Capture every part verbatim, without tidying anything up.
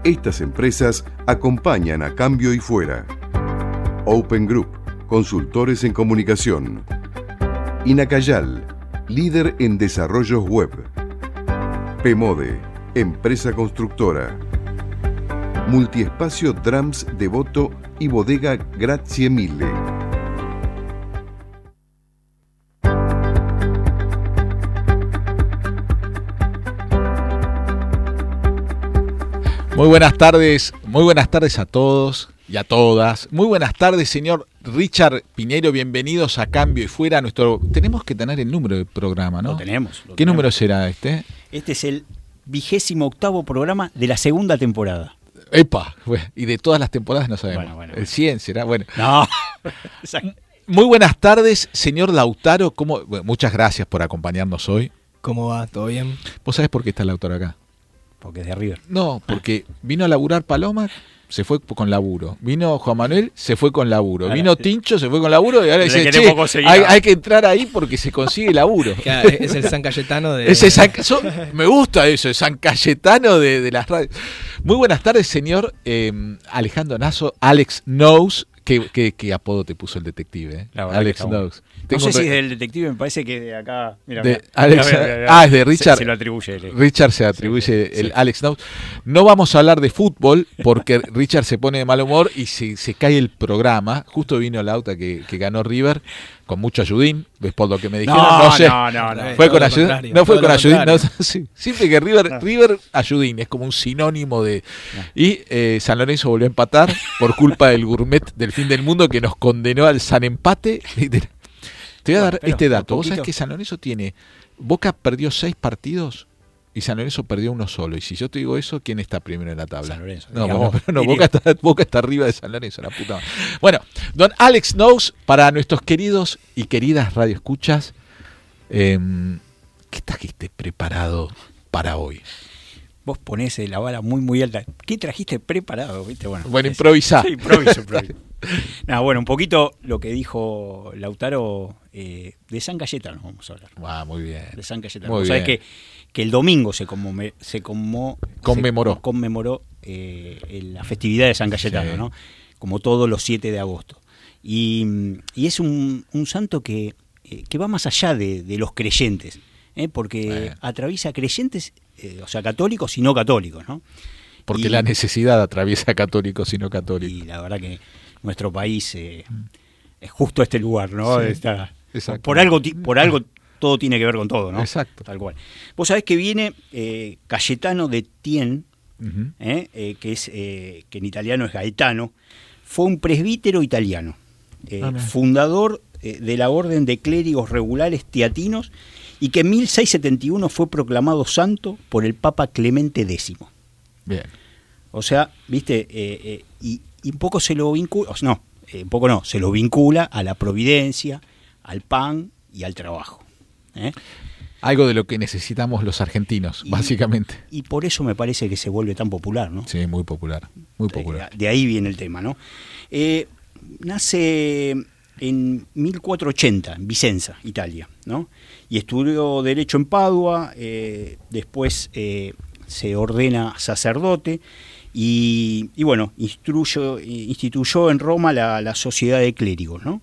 Estas empresas acompañan a Cambio y Fuera. Open Group, consultores en comunicación. Inacayal, líder en desarrollos web. Pemode, empresa constructora. Multiespacio Drums Devoto y Bodega Grazie Mille. Muy buenas tardes, muy buenas tardes a todos y a todas. Muy buenas tardes, señor Richard Piñeiro, bienvenidos a Cambio y Fuera. Nuestro Tenemos que tener el número del programa, ¿no? Lo tenemos. Lo ¿Qué tenemos. número será este? Este es el vigésimo octavo programa de la segunda temporada. ¡Epa! Bueno, y de todas las temporadas no sabemos. Bueno, bueno, el bueno. cien será, bueno. No. Muy buenas tardes, señor Lautaro. ¿Cómo? Bueno, muchas gracias por acompañarnos hoy. ¿Cómo va? ¿Todo bien? ¿Vos sabés por qué está Lautaro acá? Porque es de River. No, porque vino a laburar Paloma, se fue con laburo. Vino Juan Manuel, se fue con laburo. Ahora, Vino Tincho, se fue con laburo. Y ahora Desde dice, que che, te poco seguía. hay, hay que entrar ahí porque se consigue laburo. Claro, es el San Cayetano de... Ese San, so, me gusta eso, el San Cayetano de, de las radios. Muy buenas tardes, señor eh, Alejandro Nazo, Alex Knows. ¿Qué, qué, qué apodo te puso el detective? Eh? La verdad Alex que está Knows. No Tengo sé un si re- es del detective, me parece que de acá. Mira, de mira. Alex, Mira, mira, mira. ah, es de Richard. Se, se lo atribuye él. Richard se atribuye Sí, el sí. Alex Knows. No vamos a hablar de fútbol porque Richard se pone de mal humor y se, se cae el programa. Justo vino Lauta que, que ganó River con mucho ayudín, ves por lo que me dijeron. No, No, sé. no, no, no. ¿Fue Todo con lo ayudín? contrario, No fue todo con lo ayudín. No, contrario. sí. Siempre que River, No. River ayudín es como un sinónimo de. Y eh, San Lorenzo volvió a empatar por culpa del gourmet del fin del mundo que nos condenó al San Empate. Te voy a Bueno, dar pero este un dato. ¿Vos sabés poquito. que San Lorenzo tiene... Boca perdió seis partidos y San Lorenzo perdió uno solo. Y si yo te digo eso, ¿quién está primero en la tabla? San Lorenzo. No, Diga bueno, vos, pero no, diría. Boca está, Boca está arriba de San Lorenzo, la puta madre. Bueno, don Alex Knows, para nuestros queridos y queridas radioescuchas, eh, ¿qué trajiste preparado para hoy? Vos ponés la vara muy, muy alta. ¿Qué trajiste preparado? ¿Viste? Bueno, Bueno, es- improvisá. Sí, improviso, improviso. Nada, bueno, un poquito lo que dijo Lautaro eh, de San Cayetano, vamos a hablar. Ah, muy bien. De San Cayetano. Muy Vos sabés bien. que, que el domingo se, conmome- se, conmo- Conmemoró. se conmemoró eh, el- la festividad de San Cayetano, Sí. ¿no? Como todos los siete de agosto. Y, y es un, un santo que, eh, que va más allá de, de los creyentes, ¿eh? Porque Bueno. atraviesa creyentes, eh, o sea, católicos y no católicos, ¿no? Porque Y- la necesidad atraviesa a católicos y no católicos. Y la verdad que nuestro país eh, es justo este lugar, ¿no? Sí, Está, exacto. por algo, ti- por algo todo tiene que ver con todo, ¿no? Exacto. Tal cual. Vos sabés que viene eh, Cayetano de Tien, Ujú. eh, eh, que es eh, que en italiano es Gaetano, fue un presbítero italiano, eh, Ah, mira. fundador eh, de la orden de clérigos regulares teatinos y que en mil seiscientos setenta y uno fue proclamado santo por el Papa Clemente X. Bien. O sea, viste, eh, eh, y, y un poco se lo vincula, o sea, no, eh, un poco no, se lo vincula a la providencia, al pan y al trabajo. ¿eh? Algo de lo que necesitamos los argentinos, Y- básicamente. Y por eso me parece que se vuelve tan popular, ¿no? Sí, muy popular, muy popular. De, de ahí viene el tema, ¿no? Eh, nace en mil cuatrocientos ochenta, en Vicenza, Italia, ¿no? Y estudió Derecho en Padua, eh, después eh, se ordena sacerdote y, y bueno, instruyó, instituyó en Roma la, la sociedad de clérigos, ¿no?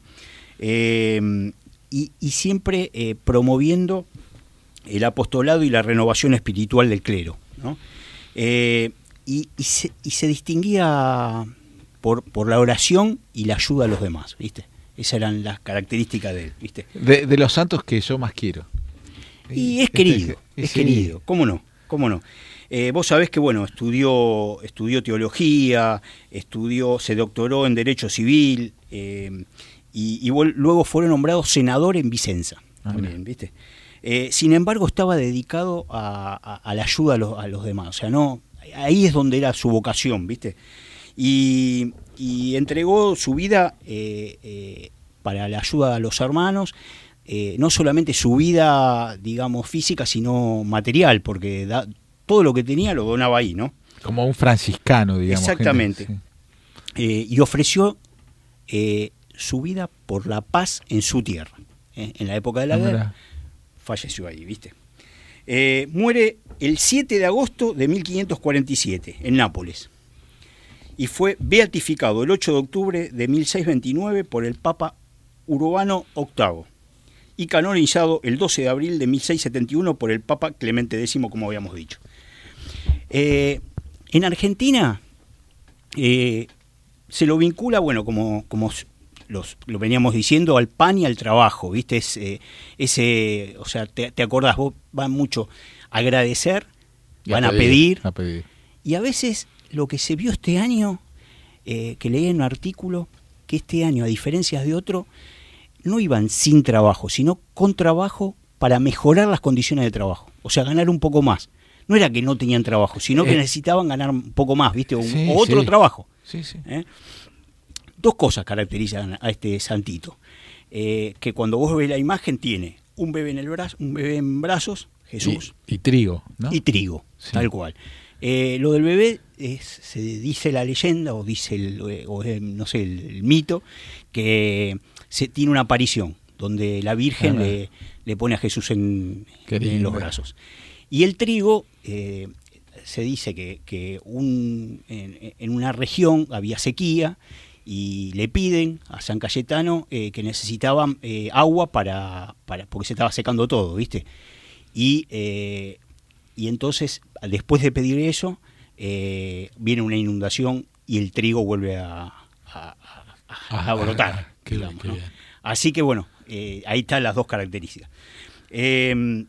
Eh, y, y siempre eh, promoviendo el apostolado y la renovación espiritual del clero, ¿no? Eh, y, y, se, y se distinguía por, por la oración y la ayuda a los demás, ¿viste? Esas eran las características de él, ¿viste? De, de los santos que yo más quiero. Y es Este querido, que- es sí. querido, ¿cómo no? ¿Cómo no? Eh, vos sabés que, bueno, estudió, estudió teología, estudió, se doctoró en Derecho Civil, eh, y, y vol- luego fue nombrado senador en Vicenza, Ah, también, mira. ¿viste? Eh, sin embargo, estaba dedicado a, a- a la ayuda a los, a los demás, o sea, no, ahí es donde era su vocación, ¿viste? Y, y entregó su vida eh, eh, para la ayuda a los hermanos, eh, no solamente su vida, digamos, física, sino material, porque da, todo lo que tenía lo donaba ahí, ¿no? Como un franciscano, digamos. Exactamente. gente, Eh, y ofreció eh, su vida por la paz en su tierra. Eh, en la época de la Ah, guerra, mira. falleció ahí, ¿viste? Eh, muere el siete de agosto de mil quinientos cuarenta y siete, en Nápoles. y fue beatificado el ocho de octubre de mil seiscientos veintinueve por el Papa Urbano octavo y canonizado el doce de abril de mil seiscientos setenta y uno por el Papa Clemente décimo, como habíamos dicho. Eh, en Argentina eh, se lo vincula, bueno, como, como los, lo veníamos diciendo, al pan y al trabajo, ¿viste? Es, eh, ese, o sea, te, te acordás, vos van mucho a agradecer, Y van a pedir, a pedir. y a veces lo que se vio este año, eh, que leí en un artículo, que este año, a diferencia de otro, no iban sin trabajo, sino con trabajo para mejorar las condiciones de trabajo, o sea, ganar un poco más. No era que no tenían trabajo, sino que eh, necesitaban ganar un poco más, ¿viste? Un, sí, o otro sí. trabajo. Sí, sí. ¿Eh? Dos cosas caracterizan a este santito. Eh, que cuando vos ves la imagen tiene un bebé en el brazo, un bebé en brazos, Jesús. Y, y trigo, ¿no? Y trigo, sí. Tal cual. Eh, lo del bebé es, se dice la leyenda o dice el, o el, no sé, el, el mito, que se tiene una aparición donde la Virgen ah, le, le pone a Jesús en, en los brazos. Y el trigo, eh, se dice que, que un, en, en una región había sequía y le piden a San Cayetano eh, que necesitaban eh, agua para, para porque se estaba secando todo, ¿viste? Y, eh, y entonces, después de pedir eso, eh, viene una inundación y el trigo vuelve a, a, a, a brotar. Ah, qué digamos, bien, ¿no? qué bien. Así que bueno, eh, ahí están las dos características. Eh,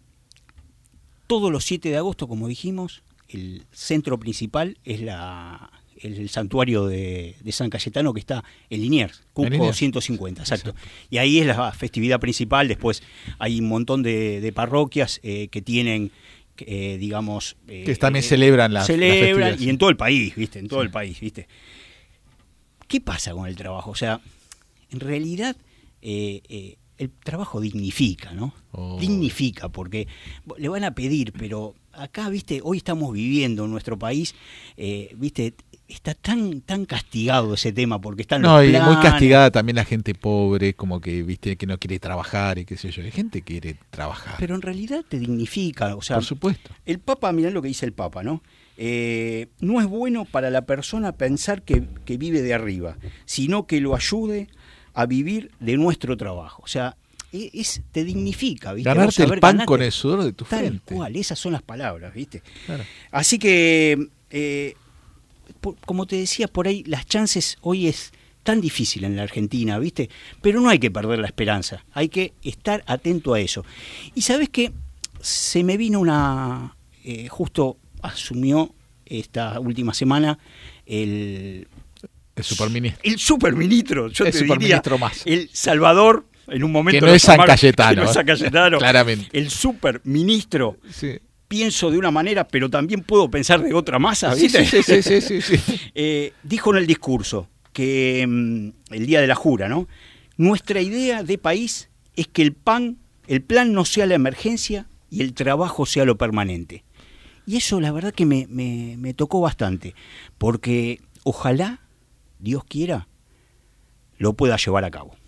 todos los siete de agosto, como dijimos, el centro principal es la... el santuario de, de San Cayetano, que está en Liniers, Cusco ciento cincuenta, exacto. exacto. Y ahí es la festividad principal. Después hay un montón de, de parroquias eh, que tienen, eh, digamos... Eh, que también eh, celebran las Celebran, las y en todo el país, ¿viste? En todo sí. el país, ¿viste? ¿Qué pasa con el trabajo? O sea, en realidad... Eh, eh, el trabajo dignifica, ¿no? Oh. Dignifica, porque le van a pedir, pero acá, viste, hoy estamos viviendo en nuestro país, eh, viste, está tan tan castigado ese tema, porque están no, los y planes. Muy castigada también la gente pobre, como que, viste, que no quiere trabajar y qué sé yo. Hay gente que quiere trabajar. Pero en realidad te dignifica, o sea... Por supuesto. El Papa, mirá lo que dice el Papa, ¿no? Eh, no es bueno para la persona pensar que, que vive de arriba, sino que lo ayude a vivir de nuestro trabajo. O sea, es, te dignifica, ¿viste? Ganarte el pan ganarte, con el sudor de tu tal frente. Cual, esas son las palabras, ¿viste? Claro. Así que, eh, por, como te decía, por ahí las chances hoy es tan difícil en la Argentina, ¿viste? Pero no hay que perder la esperanza, hay que estar atento a eso. Y ¿sabés qué? Se me vino una... Eh, justo asumió esta última semana el... El superministro. El superministro, yo el te superministro diría, más. El Salvador, en un momento... Que no es San Cayetano. Que no es San Cayetano. Claramente. El superministro, sí. Pienso de una manera, pero también puedo pensar de otra masa, sí, ¿viste? Sí, sí, sí, sí, sí, sí. eh, dijo en el discurso, que mm, el día de la jura, ¿no? Nuestra idea de país es que el pan, el plan no sea la emergencia y el trabajo sea lo permanente. Y eso la verdad que me, me, me tocó bastante, porque ojalá... Dios quiera, lo pueda llevar a cabo.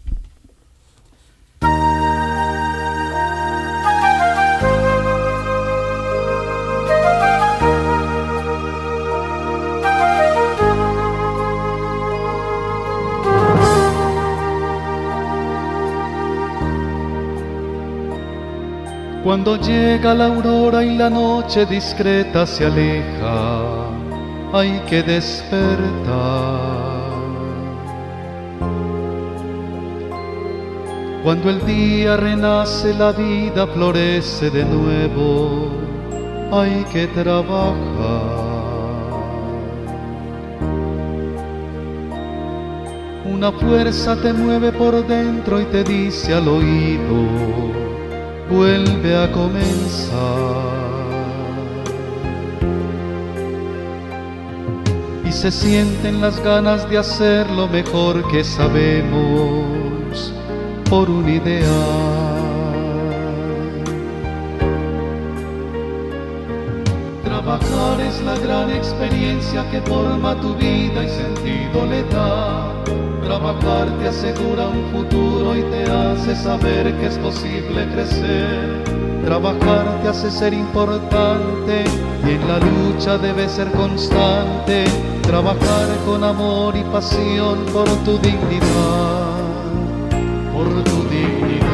Cuando llega la aurora y la noche discreta se aleja, hay que despertar. Cuando el día renace, la vida florece de nuevo, hay que trabajar. Una fuerza te mueve por dentro y te dice al oído, vuelve a comenzar. Y se sienten las ganas de hacer lo mejor que sabemos por un ideal. Trabajar es la gran experiencia que forma tu vida y sentido le da. Trabajar te asegura un futuro y te hace saber que es posible crecer. Trabajar te hace ser importante y en la lucha debes ser constante. trabajar con amor y pasión por tu dignidad, por tu dignidad.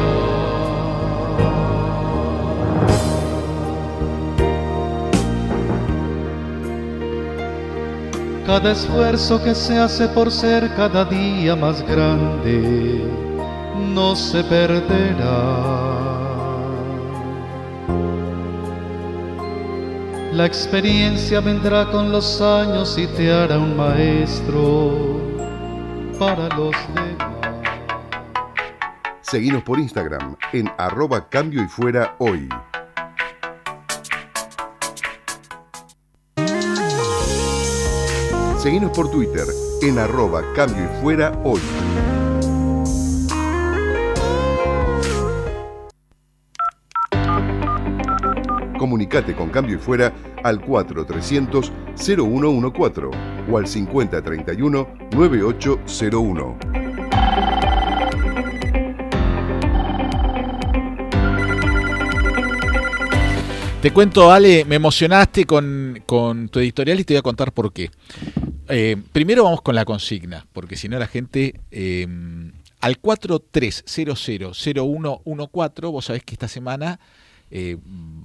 Cada esfuerzo que se hace por ser cada día más grande no se perderá. La experiencia vendrá con los años y te hará un maestro para los demás. Seguinos por Instagram en arroba cambio y fuera hoy. Seguinos por Twitter en arroba cambio y fuera hoy. Comunicate con Cambio y Fuera al cuatro trescientos cero uno catorce o al cincuenta treinta y uno noventa y ocho cero uno. Te cuento, Ale, me emocionaste con, con tu editorial y te voy a contar por qué. Eh, primero vamos con la consigna, porque si no la gente... Eh, al cuatro tres cero cero cero uno uno cuatro, vos sabés que esta semana... Eh,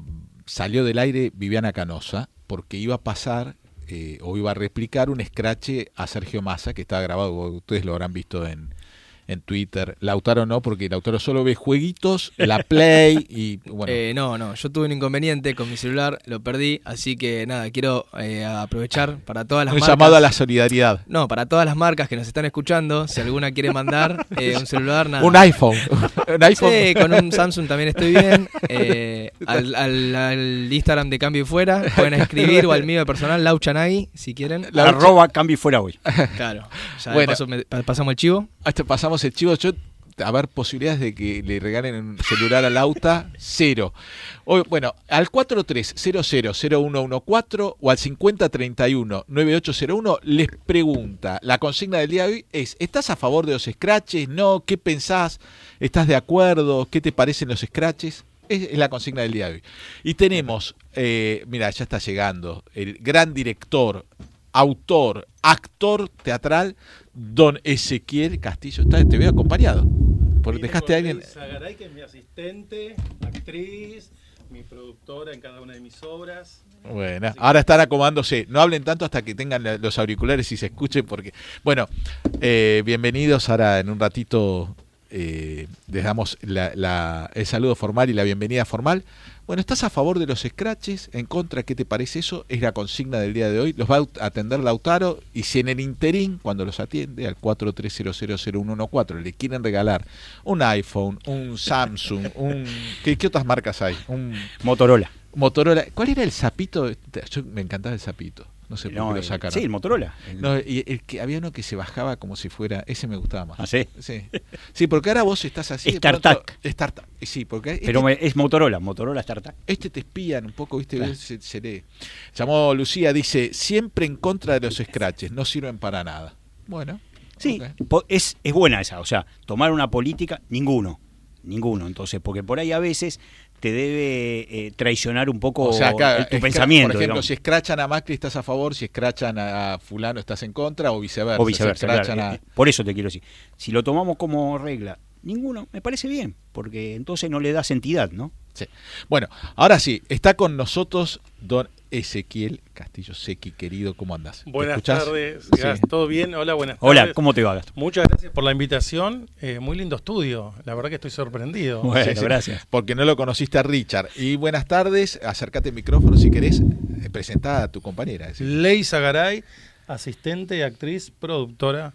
salió del aire Viviana Canosa porque iba a pasar eh, o iba a replicar un scratch a Sergio Massa que estaba grabado, ustedes lo habrán visto en, en Twitter. Lautaro no, porque Lautaro solo ve jueguitos, la Play y bueno. Eh, no, no, yo tuve un inconveniente con mi celular, lo perdí, así que nada, quiero eh, aprovechar para todas las un marcas. Un llamado a la solidaridad. No, para todas las marcas que nos están escuchando, si alguna quiere mandar eh, un celular, nada. Un iPhone. un iPhone. Sí, con un Samsung también estoy bien. Eh, al, al, al Instagram de Cambio y Fuera, pueden escribir o al mío personal, Lauchanagui, si quieren. La arroba Cambio y Fuera hoy. Claro, ya bueno, paso, me, pasamos el chivo. Hasta pasamos el chivo. Yo, a ver, posibilidades de que le regalen un celular al Lauta, cero. Hoy, bueno, al cuatro tres cero cero cero uno uno cuatro o al cincuenta treinta y uno noventa y ocho cero uno les pregunta. La consigna del día de hoy es: ¿estás a favor de los scratches? ¿No? ¿Qué pensás? ¿Estás de acuerdo? ¿Qué te parecen los scratches? Es, es la consigna del día de hoy. Y tenemos, eh, mira, ya está llegando el gran director, autor, actor teatral, don Ezequiel Castillo. Está, te veo acompañado. Porque dejaste a alguien. Leisa Garay, que es mi asistente, actriz, mi productora en cada una de mis obras. Bueno, ahora están acomodándose. No hablen tanto hasta que tengan los auriculares y se escuchen, porque. Bueno, eh, bienvenidos. Ahora en un ratito eh, les damos la, la, el saludo formal y la bienvenida formal. Bueno, ¿estás a favor de los scratches? ¿En contra? ¿Qué te parece eso? Es la consigna del día de hoy. Los va a atender Lautaro y si en el interín, cuando los atiende al cuatro tres cero cero cero uno uno cuatro, le quieren regalar un iPhone, un Samsung, un ¿qué, qué otras marcas hay? Un Motorola. Motorola. ¿Cuál era el sapito? Yo me encantaba el sapito. No sé por No, qué lo el- sacaron. sí, el Motorola. No, y el que había uno que se bajaba como si fuera, ese me gustaba más. ¿Ah, sí? Sí, sí, porque ahora vos estás así. de StarTAC. pronto- StarTAC. Sí, porque este, Pero me- es Motorola, Motorola StarTAC. este te espían un poco, ¿viste? Claro. Se, se lee. Llamó Lucía, dice, siempre en contra de los scratches, no sirven para nada. Bueno. Sí, ok. po- es, es buena esa, o sea, tomar una política, ninguno, ninguno, entonces, porque por ahí a veces te debe eh, traicionar un poco O sea, acá, el- tu escra- pensamiento. Por ejemplo, digamos. si escrachan a Macri estás a favor, si escrachan a fulano estás en contra, o viceversa. o viceversa, Si escrachan claro. a- Eh, Por eso te quiero decir, si lo tomamos como regla, ninguno, me parece bien, porque entonces no le das entidad, ¿no? Sí. Bueno, ahora sí, está con nosotros don Ezequiel Castillo Sequi, querido, ¿cómo andás? ¿Me Buenas escuchás? tardes, Sí. Gas, ¿todo bien? Hola, buenas tardes. Hola, ¿cómo te va, Gastón? Muchas gracias por la invitación, eh, muy lindo estudio, la verdad que estoy sorprendido. Bueno, Sí, sí, gracias. Porque no lo conociste a Richard. Y buenas tardes, acércate al micrófono si querés, eh, presentá a tu compañera. Es decir, Leisa Garay, asistente, actriz, productora.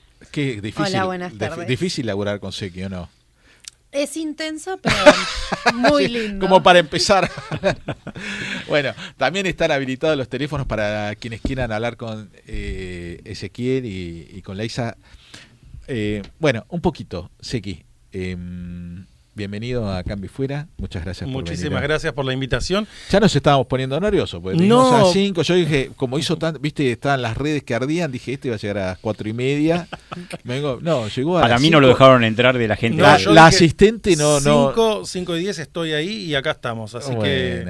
qué difícil, Hola, buenas dif- tardes. difícil laburar con Sequi, ¿o no? Es intenso, pero muy Sí, lindo. Como para empezar. Bueno, también están habilitados los teléfonos para quienes quieran hablar con eh, Ezequiel y, y con Leisa. Eh, bueno, un poquito, Sequi. Eh, bienvenido a Cambio y Fuera. Muchas gracias por Muchísimas venir. gracias por la invitación. Ya nos estábamos poniendo nerviosos, porque No. no. a cinco. Yo dije, como hizo tan, viste, estaban las redes que ardían, dije, este iba a llegar a las cuatro y media. Vengo, no, llegó a Para las mí no lo cinco. dejaron entrar de la gente. No, La, yo la dije asistente no, no. cinco, cinco y diez estoy ahí y acá estamos, así Bueno. que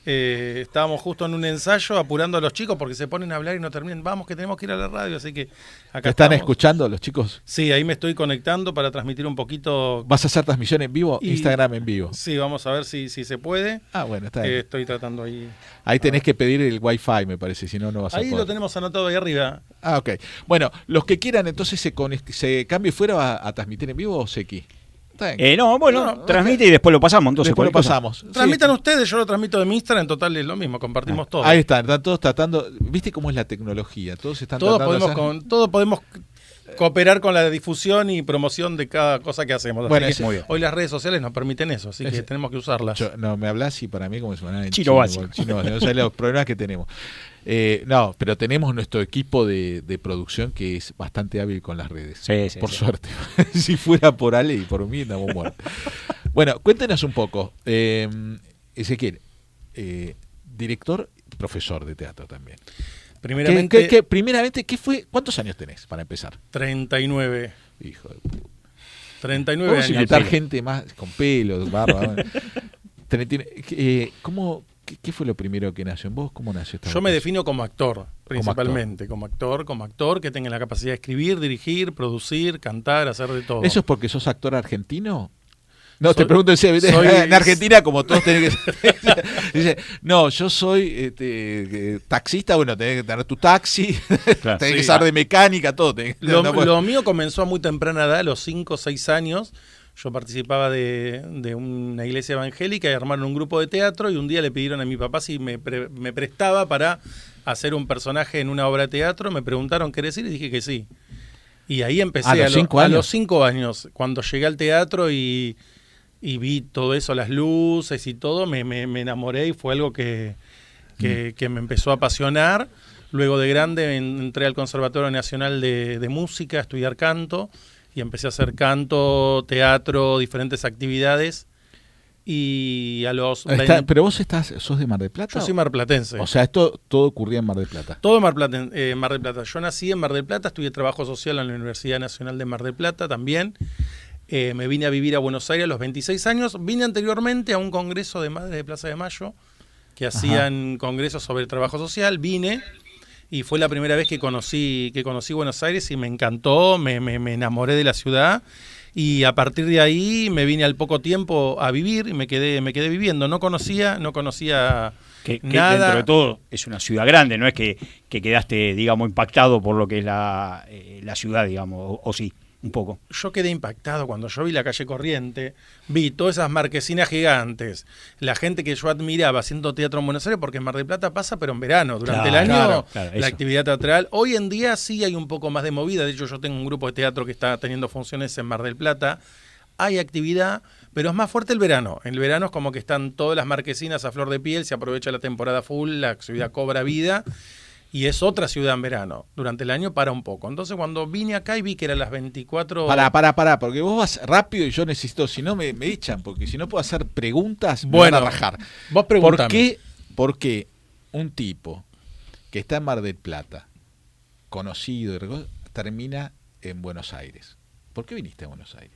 Eh, estábamos justo en un ensayo apurando a los chicos porque se ponen a hablar y no terminan. Vamos, que tenemos que ir a la radio, así que acá ¿Te están estamos. escuchando los chicos? Sí, ahí me estoy conectando para transmitir un poquito. ¿Vas a hacer transmisión en vivo? Y- Instagram en vivo. Sí, vamos a ver si, si se puede. Ah, bueno, está Eh, bien. estoy tratando ahí. Ahí tenés que pedir el Wi-Fi, me parece, si no, no vas a Ahí poder. lo tenemos anotado ahí arriba. Ah, ok. Bueno, los que quieran entonces se, conect- se cambie fuera a, a transmitir en vivo o Seki. Está bien. Eh, no, bueno, No, transmite y después lo pasamos. Entonces, Después lo cualquier cosa. pasamos. Transmitan Sí. ustedes, yo lo transmito de mi Instagram, en total es lo mismo, compartimos todo. Ahí están, están todos tratando. ¿Viste cómo es la tecnología? Todos están Todos tratando de podemos, hacer- con, todos podemos cooperar con la difusión y promoción de cada cosa que hacemos. Así Bueno, que ese- muy bien. hoy las redes sociales nos permiten eso, así Ese- que tenemos que usarlas. Yo- no, me hablas y para mí como se me en Chino básico. chino básico. No sabes los problemas que tenemos. Eh, no, pero tenemos nuestro equipo de, de producción que es bastante hábil con las redes. Sí, sí, por sí. suerte. Si fuera por Ale y por mí, estamos muertos. Bueno, cuéntenos un poco. Eh, Ezequiel, eh, director, profesor de teatro también. Primeramente, ¿Qué, qué- qué- primeramente, ¿qué fue? ¿Cuántos años tenés para empezar? treinta y nueve. Hijo de puta. treinta y nueve Vamos a años. invitar gente más con pelo, barba. Ten- tiene- eh, ¿cómo, qué, qué fue lo primero que nació en vos? ¿Cómo nació esta Yo me vocación? defino como actor, principalmente, como actor, como actor que tenga la capacidad de escribir, dirigir, producir, cantar, hacer de todo. ¿Eso es porque sos actor argentino? No, Soy- te pregunto en serio, soy- en Argentina como todos tenés que ser. Dice, no, yo soy este, eh, taxista, bueno, tenés que tener tu taxi, Claro. tenés Sí. que saber de mecánica, todo. tenés que- Lo, no puedes- lo mío comenzó a muy temprana edad, a los cinco o seis años. Yo participaba de, de una iglesia evangélica y armaron un grupo de teatro y un día le pidieron a mi papá si me, pre- me prestaba para hacer un personaje en una obra de teatro. Me preguntaron, ¿querés ir? Y dije que sí. Y ahí empecé ¿A los a, lo- cinco a años? los cinco años. Cuando llegué al teatro y, y vi todo eso, las luces y todo, me, me, me enamoré y fue algo que, que, que me empezó a apasionar. Luego de grande en- entré al Conservatorio Nacional de, de Música a estudiar canto y empecé a hacer canto, teatro, diferentes actividades. Y a los... Está- veinte pero vos estás, sos de Mar del Plata. yo soy marplatense. O sea, esto todo ocurría en Mar del Plata. Todo en Mar, Plata, eh, Mar del Plata. Yo nací en Mar del Plata, estudié trabajo social en la Universidad Nacional de Mar del Plata también. Eh, me vine a vivir a Buenos Aires a los veintiséis años. Vine anteriormente a un congreso de madres de Plaza de Mayo que hacían congresos sobre trabajo social. Vine y fue la primera vez que conocí, que conocí Buenos Aires y me encantó, me, me, me enamoré de la ciudad. Y a partir de ahí me vine al poco tiempo a vivir y me quedé, me quedé viviendo. No conocía, no conocía Que, que nada. dentro de todo es una ciudad grande, no es que, que quedaste, digamos, impactado por lo que es la, eh, la ciudad, digamos, o, o sí, un poco. Yo quedé impactado cuando yo vi la calle Corriente, vi todas esas marquesinas gigantes, la gente que yo admiraba haciendo teatro en Buenos Aires, porque en Mar del Plata pasa, pero en verano, durante Claro, el año, claro, claro, la eso. actividad teatral. Hoy en día sí hay un poco más de movida, de hecho yo tengo un grupo de teatro que está teniendo funciones en Mar del Plata, hay actividad, pero es más fuerte el verano. El verano es como que están todas las marquesinas a flor de piel, se aprovecha la temporada full, la ciudad cobra vida. Y es otra ciudad en verano. Durante el año para un poco. Entonces cuando vine acá y vi que eran las veinticuatro... Pará, pará, pará, porque vos vas rápido y yo necesito, si no me, me echan, porque si no puedo hacer preguntas, me Bueno, van a rajar. vos ¿Por preguntame. qué, ¿Por qué un tipo que está en Mar del Plata, conocido, y reco- termina en Buenos Aires? ¿Por qué viniste a Buenos Aires?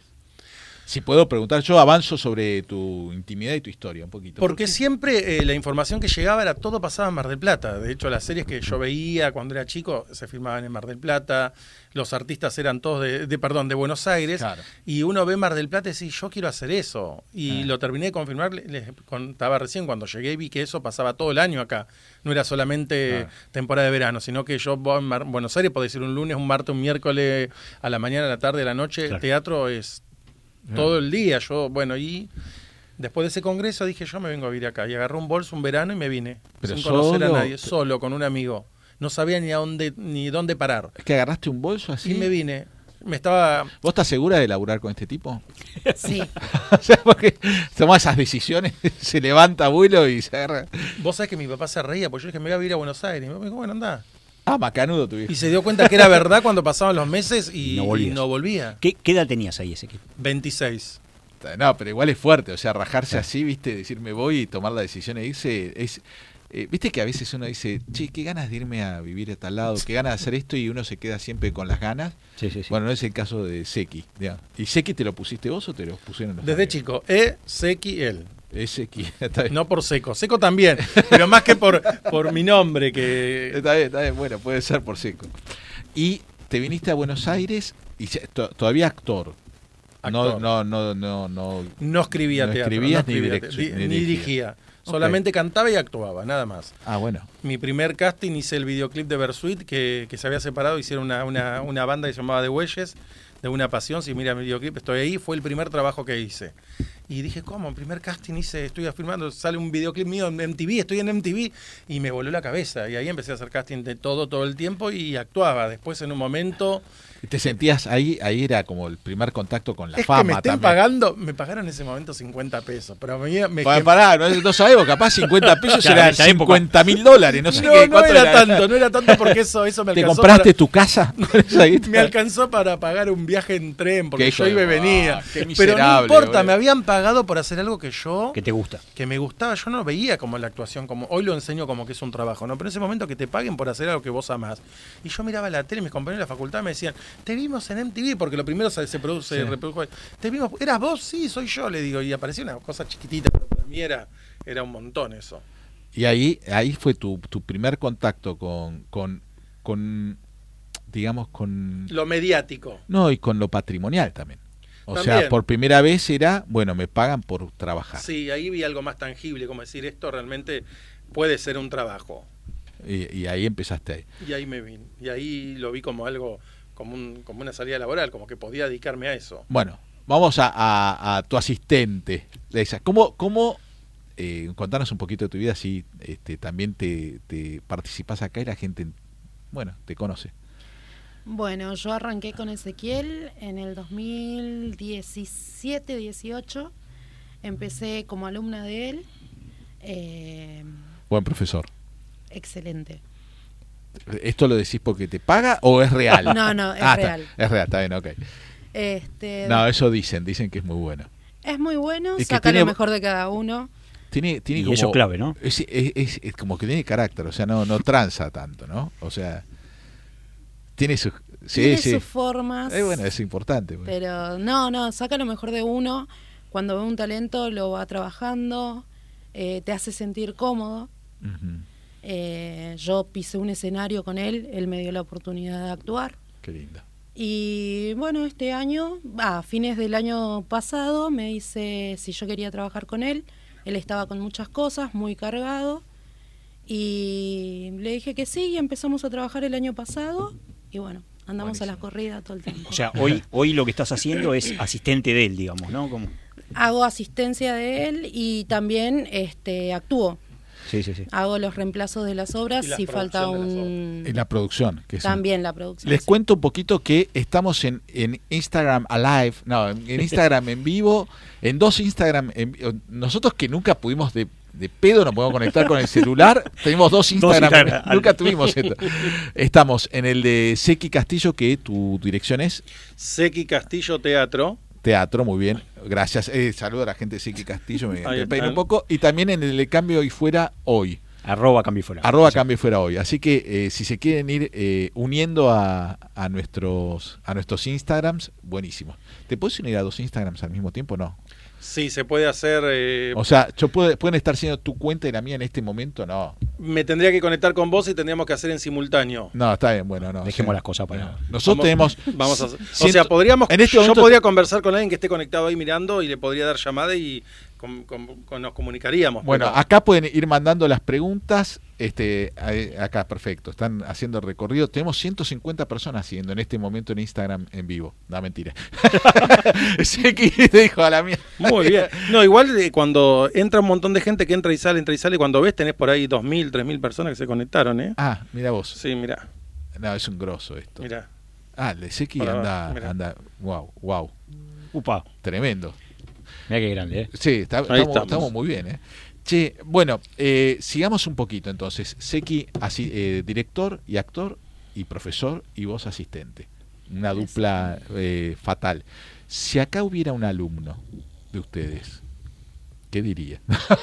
Si puedo preguntar, yo avanzo sobre tu intimidad y tu historia un poquito. ¿Por Porque qué? siempre eh, la información que llegaba era todo pasaba en Mar del Plata. De hecho, las series que yo veía cuando era chico se filmaban en Mar del Plata. Los artistas eran todos de, de perdón, de Buenos Aires. Claro. Y uno ve Mar del Plata y dice, yo quiero hacer eso. Y Ah. lo terminé de confirmar, le- les contaba recién, cuando llegué y vi que eso pasaba todo el año acá. No era solamente Claro. temporada de verano, sino que yo voy a Mar- Buenos Aires, puedo decir un lunes, un martes, un miércoles, a la mañana, a la tarde, a la noche. Claro. El teatro es todo el día. Yo, bueno, y después de ese congreso dije, yo me vengo a vivir acá. Y agarré un bolso un verano y me vine. Pero sin conocer a solo- nadie, solo, con un amigo. No sabía ni a dónde, ni dónde parar. ¿Es que agarraste un bolso así? Y me vine. Me estaba... ¿Vos estás segura de laburar con este tipo? Sí. O sea, porque toma esas decisiones, se levanta abuelo y se agarra. Vos sabés que mi papá se reía, porque yo dije, me voy a vivir a Buenos Aires. Y mi papá me dijo, bueno, anda. Ah, macanudo tu viejo. Y se dio cuenta que era verdad cuando pasaban los meses y No y volvías. no volvía. ¿Qué, qué edad tenías ahí, Ezequiel? veintiséis. No, pero igual es fuerte, o sea, rajarse así, viste, decir me voy y tomar la decisión de irse, es, eh, viste que a veces uno dice, che, qué ganas de irme a vivir a tal lado, qué ganas de hacer esto y uno se queda siempre con las ganas. Sí, sí, sí. Bueno, no es el caso de Seki, digamos. ¿Y Seki te lo pusiste vos o te lo pusieron los Desde amigos? chico, E, Seki, él. Seki, está bien. No por Seco, Seco también, pero más que por, por mi nombre, que Está bien, está bien, bueno, puede ser por Seco. Y te viniste a Buenos Aires y se- to- todavía actor. No, Actor. no, no, no, no. no escribía No teatro. escribías no ni escribía direc- te- di- ni ni dirigía. dirigía. Ok. Solamente cantaba y actuaba, nada más. Ah, bueno. Mi primer casting hice el videoclip de Bersuit, que, que se había separado, hicieron una, una, una banda que se llamaba De Bueyes, de Una Pasión. Si mira mi videoclip, estoy ahí, fue el primer trabajo que hice. Y dije, ¿cómo? El primer casting hice, estoy filmando, sale un videoclip mío en M T V, estoy en M T V, y me voló la cabeza. Y ahí empecé a hacer casting de todo, todo el tiempo, y actuaba. Después, en un momento... ¿Te sentías ahí? Ahí era como el primer contacto con la es fama que me estén también. pagando, me pagaron en ese momento cincuenta pesos, pero a mí me... Bueno, pará, no, no sabemos, capaz cincuenta pesos Claro, en eran esa época. cincuenta mil dólares, no sé no, qué. no ¿cuánto era tanto, no era tanto porque eso, eso me ¿Te alcanzó compraste para- tu casa? con esa guita? me alcanzó para pagar un viaje en tren, porque Qué yo hijo iba y de- venía. ah, qué Pero no miserable, importa, boludo. me habían pagado por hacer algo que yo, Que te gusta. que me gustaba. Yo no veía como la actuación, como hoy lo enseño como que es un trabajo, ¿no? Pero en ese momento que te paguen por hacer algo que vos amás. Y yo miraba la tele y mis compañeros de la facultad me decían, te vimos en M T V, porque lo primero se, se produce, Sí. reprodujo. Te vimos, ¿eras vos? Sí, soy yo, le digo. Y aparecía una cosa chiquitita, pero para mí era, era un montón eso. Y ahí, ahí fue tu, tu primer contacto con, con, con, digamos, con... Lo mediático. No, y con lo patrimonial también. O También. sea, por primera vez era, bueno, me pagan por trabajar. Sí, ahí vi algo más tangible, como decir, esto realmente puede ser un trabajo. Y, y ahí empezaste ahí. Y ahí me vi. Y ahí lo vi como algo, como, un, como una salida laboral, como que podía dedicarme a eso. Bueno, vamos a, a, a tu asistente de esa. ¿Cómo, cómo eh, contanos un poquito de tu vida si este, también te, te participás acá y la gente, bueno, te conoce? Bueno, yo arranqué con Ezequiel en el dos mil diecisiete dieciocho. Empecé como alumna de él. Eh, Buen profesor. excelente. ¿Esto lo decís porque te paga o es real? No, no, es Ah, está, real. es real, está bien, ok. Este, No, eso dicen, dicen que es muy bueno. Es muy bueno, Es que saca tiene- lo mejor de cada uno. Tiene, tiene Y como, eso es clave, ¿no? Es, es- es- es como que tiene carácter, o sea, no, no tranza tanto, ¿no? O sea, tiene sus... Sí, Tiene sí. sus formas. Eh, bueno, es importante. bueno. Pero no, no, saca lo mejor de uno. Cuando ve un talento lo va trabajando, eh, te hace sentir cómodo. Ujú, Eh, yo pisé un escenario con él, él me dio la oportunidad de actuar. qué lindo. Y bueno, este año, a fines del año pasado, me dice si yo quería trabajar con él. Él estaba con muchas cosas, muy cargado. Y le dije que sí, y empezamos a trabajar el año pasado. Y bueno, andamos a la corrida todo el tiempo. O sea, hoy, hoy lo que estás haciendo es asistente de él, digamos, ¿no? Como... Hago asistencia de él y también este actúo. Sí, sí, sí. Hago los reemplazos de las obras Y la si falta producción de las un... En la producción. Que es un- También la producción. Les sí. cuento un poquito que estamos en, en Instagram Alive, no, en en Instagram en vivo, en dos Instagram, en- nosotros que nunca pudimos de, de pedo, nos podemos conectar con el celular, tenemos dos Instagram, Instagram. nunca tuvimos esto. Estamos en el de Seki Castillo, que tu dirección es Seki Castillo Teatro. teatro, muy bien, gracias. Eh, saludo a la gente de Seki Castillo, me Ahí me peino está. un poco, y también en el de Cambio y Fuera hoy. Arroba cambio y fuera. Arroba O sea, Cambio y Fuera hoy. Así que eh, si se quieren ir eh, uniendo a, a nuestros a nuestros Instagrams, buenísimo. ¿Te puedes unir a dos Instagrams al mismo tiempo? No. Sí, se puede hacer. eh, O sea, yo puedo, pueden estar siendo tu cuenta y la mía en este momento, no. me tendría que conectar con vos y tendríamos que hacer en simultáneo. No, está bien, bueno, no. Dejemos sí. las cosas para- No. Nosotros Vamos- tenemos. Vamos a hacer. O ciento- sea, podríamos. en este yo momento- podría conversar con alguien que esté conectado ahí mirando y le podría dar llamada y con- con- con- nos comunicaríamos. Bueno, pero- acá pueden ir mandando las preguntas. Este, a- acá, perfecto. Están haciendo el recorrido. Tenemos ciento cincuenta personas siguiendo en este momento en Instagram en vivo. No, mentira. Seki te dijo a la mía. Muy bien. No, igual eh, cuando entra un montón de gente que entra y sale, entra y sale, cuando ves tenés por ahí dos mil, tres mil personas que se conectaron, ¿eh? Ah, mira vos. Sí, mirá, No, es un grosso esto. mirá. Ah, el de Seki Para anda, abajo, mirá. anda, wow, wow, Upa, tremendo. mira qué grande, ¿eh? Sí, está- Ahí estamos, estamos. estamos muy bien, ¿eh? Che, bueno, eh, sigamos un poquito entonces. Seki, así, eh, director y actor y profesor y vos asistente. Una dupla eh, fatal. Si acá hubiera un alumno de ustedes, ¿qué diría?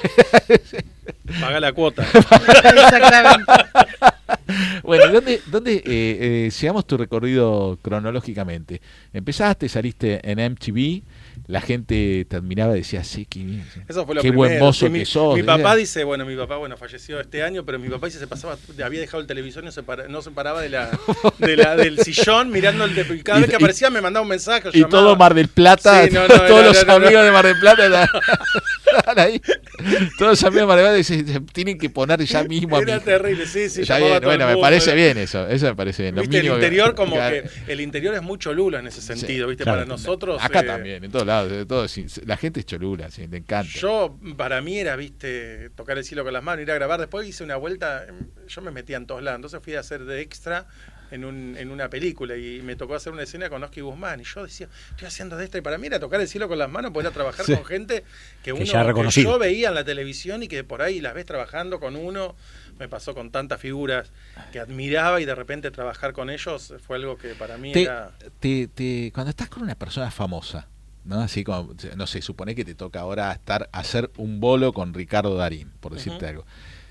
Paga la cuota. Exactamente. Bueno, ¿dónde, dónde eh, eh, sigamos tu recorrido cronológicamente? Empezaste, saliste en M T V, la gente te admiraba y decía, sí, qué, Eso fue lo qué primero. buen mozo Sí, que mi, sos. Mi papá dice, bueno, mi papá bueno falleció este año, pero mi papá dice se pasaba, había dejado el televisor y no se, para, no se paraba de la, de la, del sillón mirando el de, cada y, vez que y, aparecía me mandaba un mensaje. Y llamaba. todo Mar del Plata, sí, no, no, todos era, los era, amigos era, de Mar del Plata estaban ahí. Todos los amigos de Mar del Plata dicen, tienen que poner ya mismo a mí. Era terrible, sí, sí. Está bien, bueno, me parece era, bien eso, eso me parece bien. Lo ¿viste? El interior que, como que, que el interior es muy cholulo en ese sentido, sí, ¿viste? Claro, para nosotros. Acá eh, también, en todos lados, de todo, la gente es cholula, sí, le encanta. Yo, para mí era, viste, tocar el cielo con las manos, ir a grabar. Después hice una vuelta, yo me metía en todos lados. Entonces fui a hacer de extra en, un, en una película y me tocó hacer una escena con Oski Guzmán. Y yo decía, estoy haciendo de extra. Y para mí era tocar el cielo con las manos, poder trabajar sí. con gente que, uno, que, ya que yo veía en la televisión y que por ahí las ves trabajando con uno. Me pasó con tantas figuras que admiraba y de repente trabajar con ellos fue algo que para mí te, era... Te, te, cuando estás con una persona famosa, ¿no? Así como, no sé, supone que te toca ahora estar hacer un bolo con Ricardo Darín, por decirte uh-huh. algo.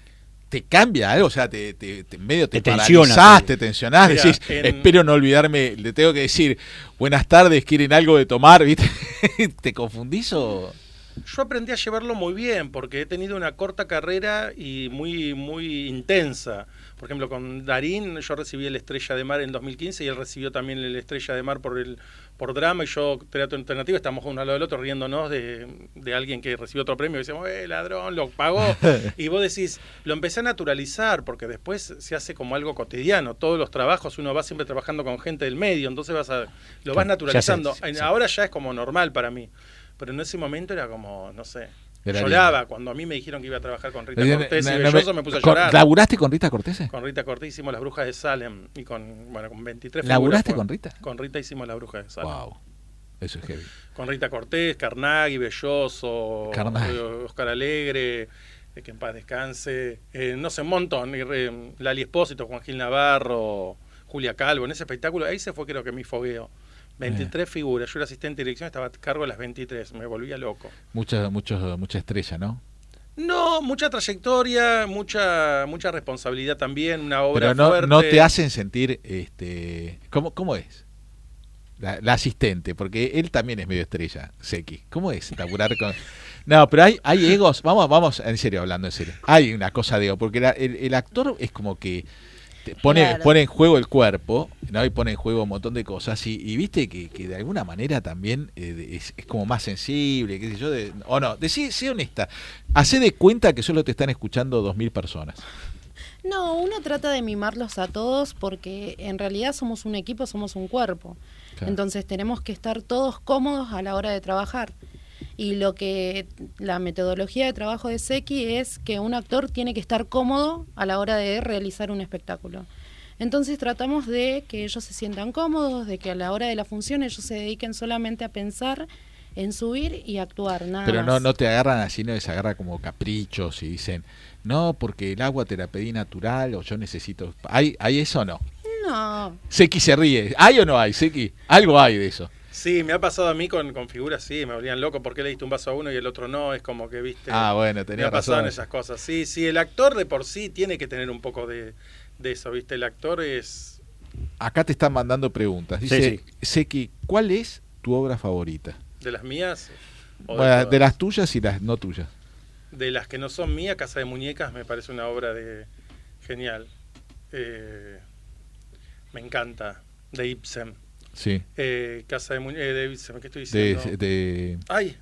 ¿Te cambia algo? O sea, te, te, te medio te, te paralizás, te tensionás, Mira, decís, en... espero no olvidarme, le tengo que decir, buenas tardes, ¿quieren algo de tomar? ¿Viste? ¿Te confundís o...? Yo aprendí a llevarlo muy bien porque he tenido una corta carrera y muy muy intensa. Por ejemplo, con Darín yo recibí el Estrella de Mar en dos mil quince y él recibió también el Estrella de Mar por el por drama y yo, Teatro Alternativo, estamos uno al lado del otro riéndonos de, de alguien que recibió otro premio y decíamos, eh, ladrón, lo pagó. Y vos decís, lo empecé a naturalizar porque después se hace como algo cotidiano. Todos los trabajos, uno va siempre trabajando con gente del medio, entonces vas a, lo vas naturalizando. Ya sé, sí. Ahora ya es como normal para mí. Pero en ese momento era como, no sé, era lloraba lindo. Cuando a mí me dijeron que iba a trabajar con Rita Cortés no, no, y Belloso me puse a llorar. ¿Laburaste con Rita Cortés? Con Rita Cortés hicimos Las Brujas de Salem y con, bueno, con veintitrés ¿Laburaste figuras, con Rita? Con Rita hicimos Las Brujas de Salem. Wow, eso es heavy. Con Rita Cortés, Carnaghi, Belloso, Carnaghi. Oscar Alegre, eh, que en paz descanse, eh, no sé, un montón, y, eh, Lali Espósito, Juan Gil Navarro, Julia Calvo, en ese espectáculo, ahí se fue creo que mi fogueo. veintitrés eh. figuras, yo era asistente de dirección, estaba a cargo de las veintitrés, me volvía loco. Mucha, mucho, mucha estrella, ¿no? No, mucha trayectoria, mucha mucha responsabilidad también, una obra Pero no, fuerte. no te hacen sentir, este, ¿cómo, cómo es? La, la asistente, porque él también es medio estrella, Seki. ¿Cómo es laburar con...? No, pero hay, hay egos, vamos, vamos, en serio, hablando en serio. Hay una cosa de ego, porque la, el, el actor es como que... Pone, claro. pone en juego el cuerpo, ¿no? Y pone en juego un montón de cosas y, y viste que, que de alguna manera también eh, es, es como más sensible, qué sé yo, de, o no, decí, sé honesta, hacé de cuenta que solo te están escuchando dos mil personas. No, uno trata de mimarlos a todos porque en realidad somos un equipo, somos un cuerpo, claro. Entonces tenemos que estar todos cómodos a la hora de trabajar. Y lo que la metodología de trabajo de Seki es que un actor tiene que estar cómodo a la hora de realizar un espectáculo. Entonces tratamos de que ellos se sientan cómodos, de que a la hora de la función ellos se dediquen solamente a pensar en subir y actuar, nada Pero no, más. no te agarran así, no les agarra como caprichos y dicen, no, porque el agua te la pedí natural o yo necesito... ¿Hay, hay eso o no? No. Seki se ríe. ¿Hay o no hay, Seki? Algo hay de eso. Sí, me ha pasado a mí con, con figuras, sí, me volvían loco, ¿por qué le diste un vaso a uno y el otro no? Es como que, viste, ah, bueno, tenía me ha pasado razón. En esas cosas. Sí, sí, el actor de por sí tiene que tener un poco de, de eso, viste, el actor es... Acá te están mandando preguntas. Dice, sí, sí. Seki, ¿cuál es tu obra favorita? ¿De las mías? O bueno, de, de las tuyas y las no tuyas. De las que no son mías, Casa de Muñecas me parece una obra de genial. Eh, me encanta, de Ibsen. Sí. Eh, Casa de Muñecas, eh, de Ibsen, ¿qué estoy diciendo? De, de... Ay,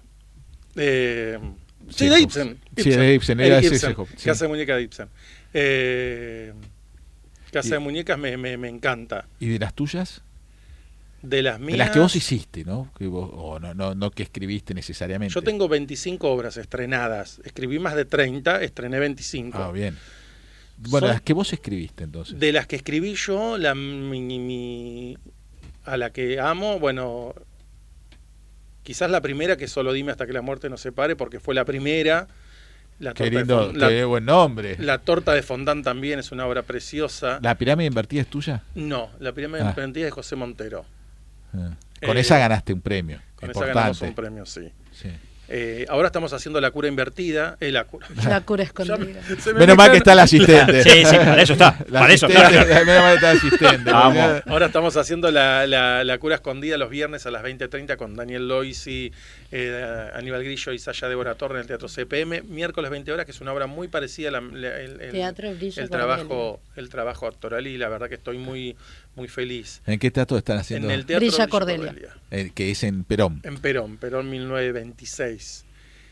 eh, sí, de Ibsen. Sí, de Ibsen, era Ibsen. ese, sí. Casa de Muñecas de Ibsen. Eh, Casa y, de Muñecas me, me, me encanta. ¿Y de las tuyas? De las mías. De las que vos hiciste, ¿no? Que vos, o no, no, no que escribiste necesariamente. Yo tengo veinticinco obras estrenadas. Escribí más de treinta, estrené veinticinco. Ah, bien. Bueno, Son, las que vos escribiste entonces. De las que escribí yo, la mi, mi, a la que amo, bueno, quizás la primera, que Solo dime hasta que la muerte nos separe, porque fue la primera. La qué torta lindo, de Fond- qué la, buen nombre. La torta de Fondant también es una obra preciosa. ¿La pirámide invertida es tuya? No, la pirámide ah. invertida es de José Montero. Ah. Con eh, esa ganaste un premio. Con importante. esa ganamos un premio, sí. sí. Eh, ahora estamos haciendo la cura invertida. Eh, la cura, La cura escondida. Se me Menos mal mezclan- que está el asistente. Sí, sí, para eso está. La Para eso asistente, está. menos mal que está el asistente. Vamos. Ahora estamos haciendo la, la, la cura escondida los viernes a las veinte treinta con Daniel Loisi, eh, Aníbal Grillo y Saya Débora Torre en el Teatro C P M. Miércoles veinte horas, que es una obra muy parecida a la, la- el, el- Teatro Brillo el Cordelia. trabajo, el trabajo actoral, y la verdad que estoy muy, muy feliz. ¿En qué teatro están haciendo? En el Teatro Brilla Brillo Cordelia. Eh, que es en Perón. En Perón, Perón mil novecientos veintiséis.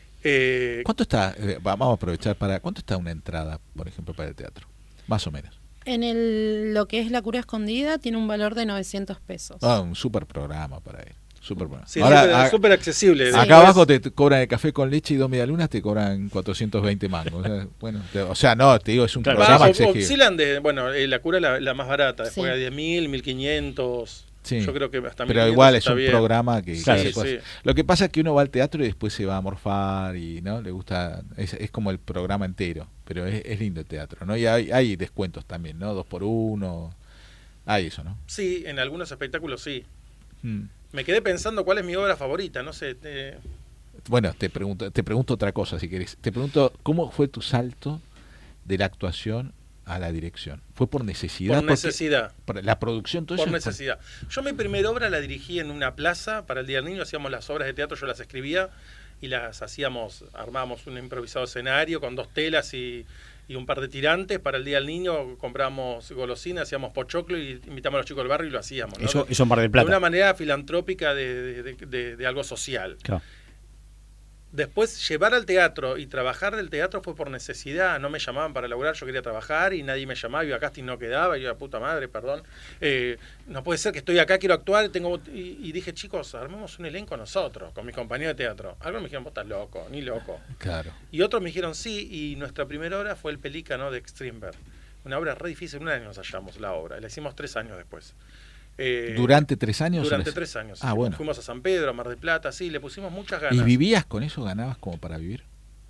Eh, ¿Cuánto está? eh, vamos a aprovechar para. ¿Cuánto está una entrada, por ejemplo, para el teatro? Más o menos. En el, lo que es la cura escondida tiene un valor de novecientos pesos. Ah, un super programa para ir. Super programa. sí, Ahora, súper- a- súper accesible. acá Después- abajo te te cobran el café con leche y dos medialunas, te cobran cuatrocientos veinte mangos. O sea, bueno, te- o sea, no, te digo, es un Claro. programa Va, accesible. oscilan de, bueno, eh, la cura es la, la más barata, después Sí. hay diez mil, mil quinientos. Sí. Yo creo que hasta Pero mil quinientos igual es está un bien. programa que, que Claro, se sí, puede sí. hacer. Lo que pasa es que uno va al teatro y después se va a morfar y no le gusta, es, es como el programa entero, pero es, es lindo el teatro, ¿no? Y hay, hay descuentos también, ¿no? Dos por uno, hay eso, ¿no? Sí, en algunos espectáculos sí. Mm. Me quedé pensando cuál es mi obra favorita, no sé. eh, Bueno, te pregunto, te pregunto otra cosa si querés. Te pregunto, ¿cómo fue tu salto de la actuación a la dirección? ¿Fue por necesidad? por Porque- necesidad. por la producción, todo Por eso. necesidad. Yo mi primera obra la dirigí en una plaza para el Día del Niño, hacíamos las obras de teatro, yo las escribía y las hacíamos, armábamos un improvisado escenario con dos telas y, y un par de tirantes. Para el Día del Niño comprábamos golosinas, hacíamos pochoclo y invitamos a los chicos del barrio y lo hacíamos, ¿no? Eso, eso en Mar del de una Plata. manera filantrópica de, de- de- de algo social. Claro. Después, llevar al teatro y trabajar del teatro fue por necesidad. No me llamaban para laburar, yo quería trabajar y nadie me llamaba. Iba a casting, no quedaba. Y yo, puta madre, perdón. Eh, no puede ser que estoy acá, quiero actuar. Tengo y, y dije, chicos, armemos un elenco nosotros, con mis compañeros de teatro. Algunos me dijeron, vos estás loco, ni loco. Claro. Y otros me dijeron, sí. Y nuestra primera obra fue El Pelícano de Extremberg. Una obra re difícil, un año nos hallamos la obra. La hicimos tres años después. Eh, ¿Durante tres años? Durante o les- tres años. Ah, bueno. Fuimos a San Pedro, a Mar del Plata, sí, le pusimos muchas ganas. ¿Y vivías con eso? ¿Ganabas como para vivir?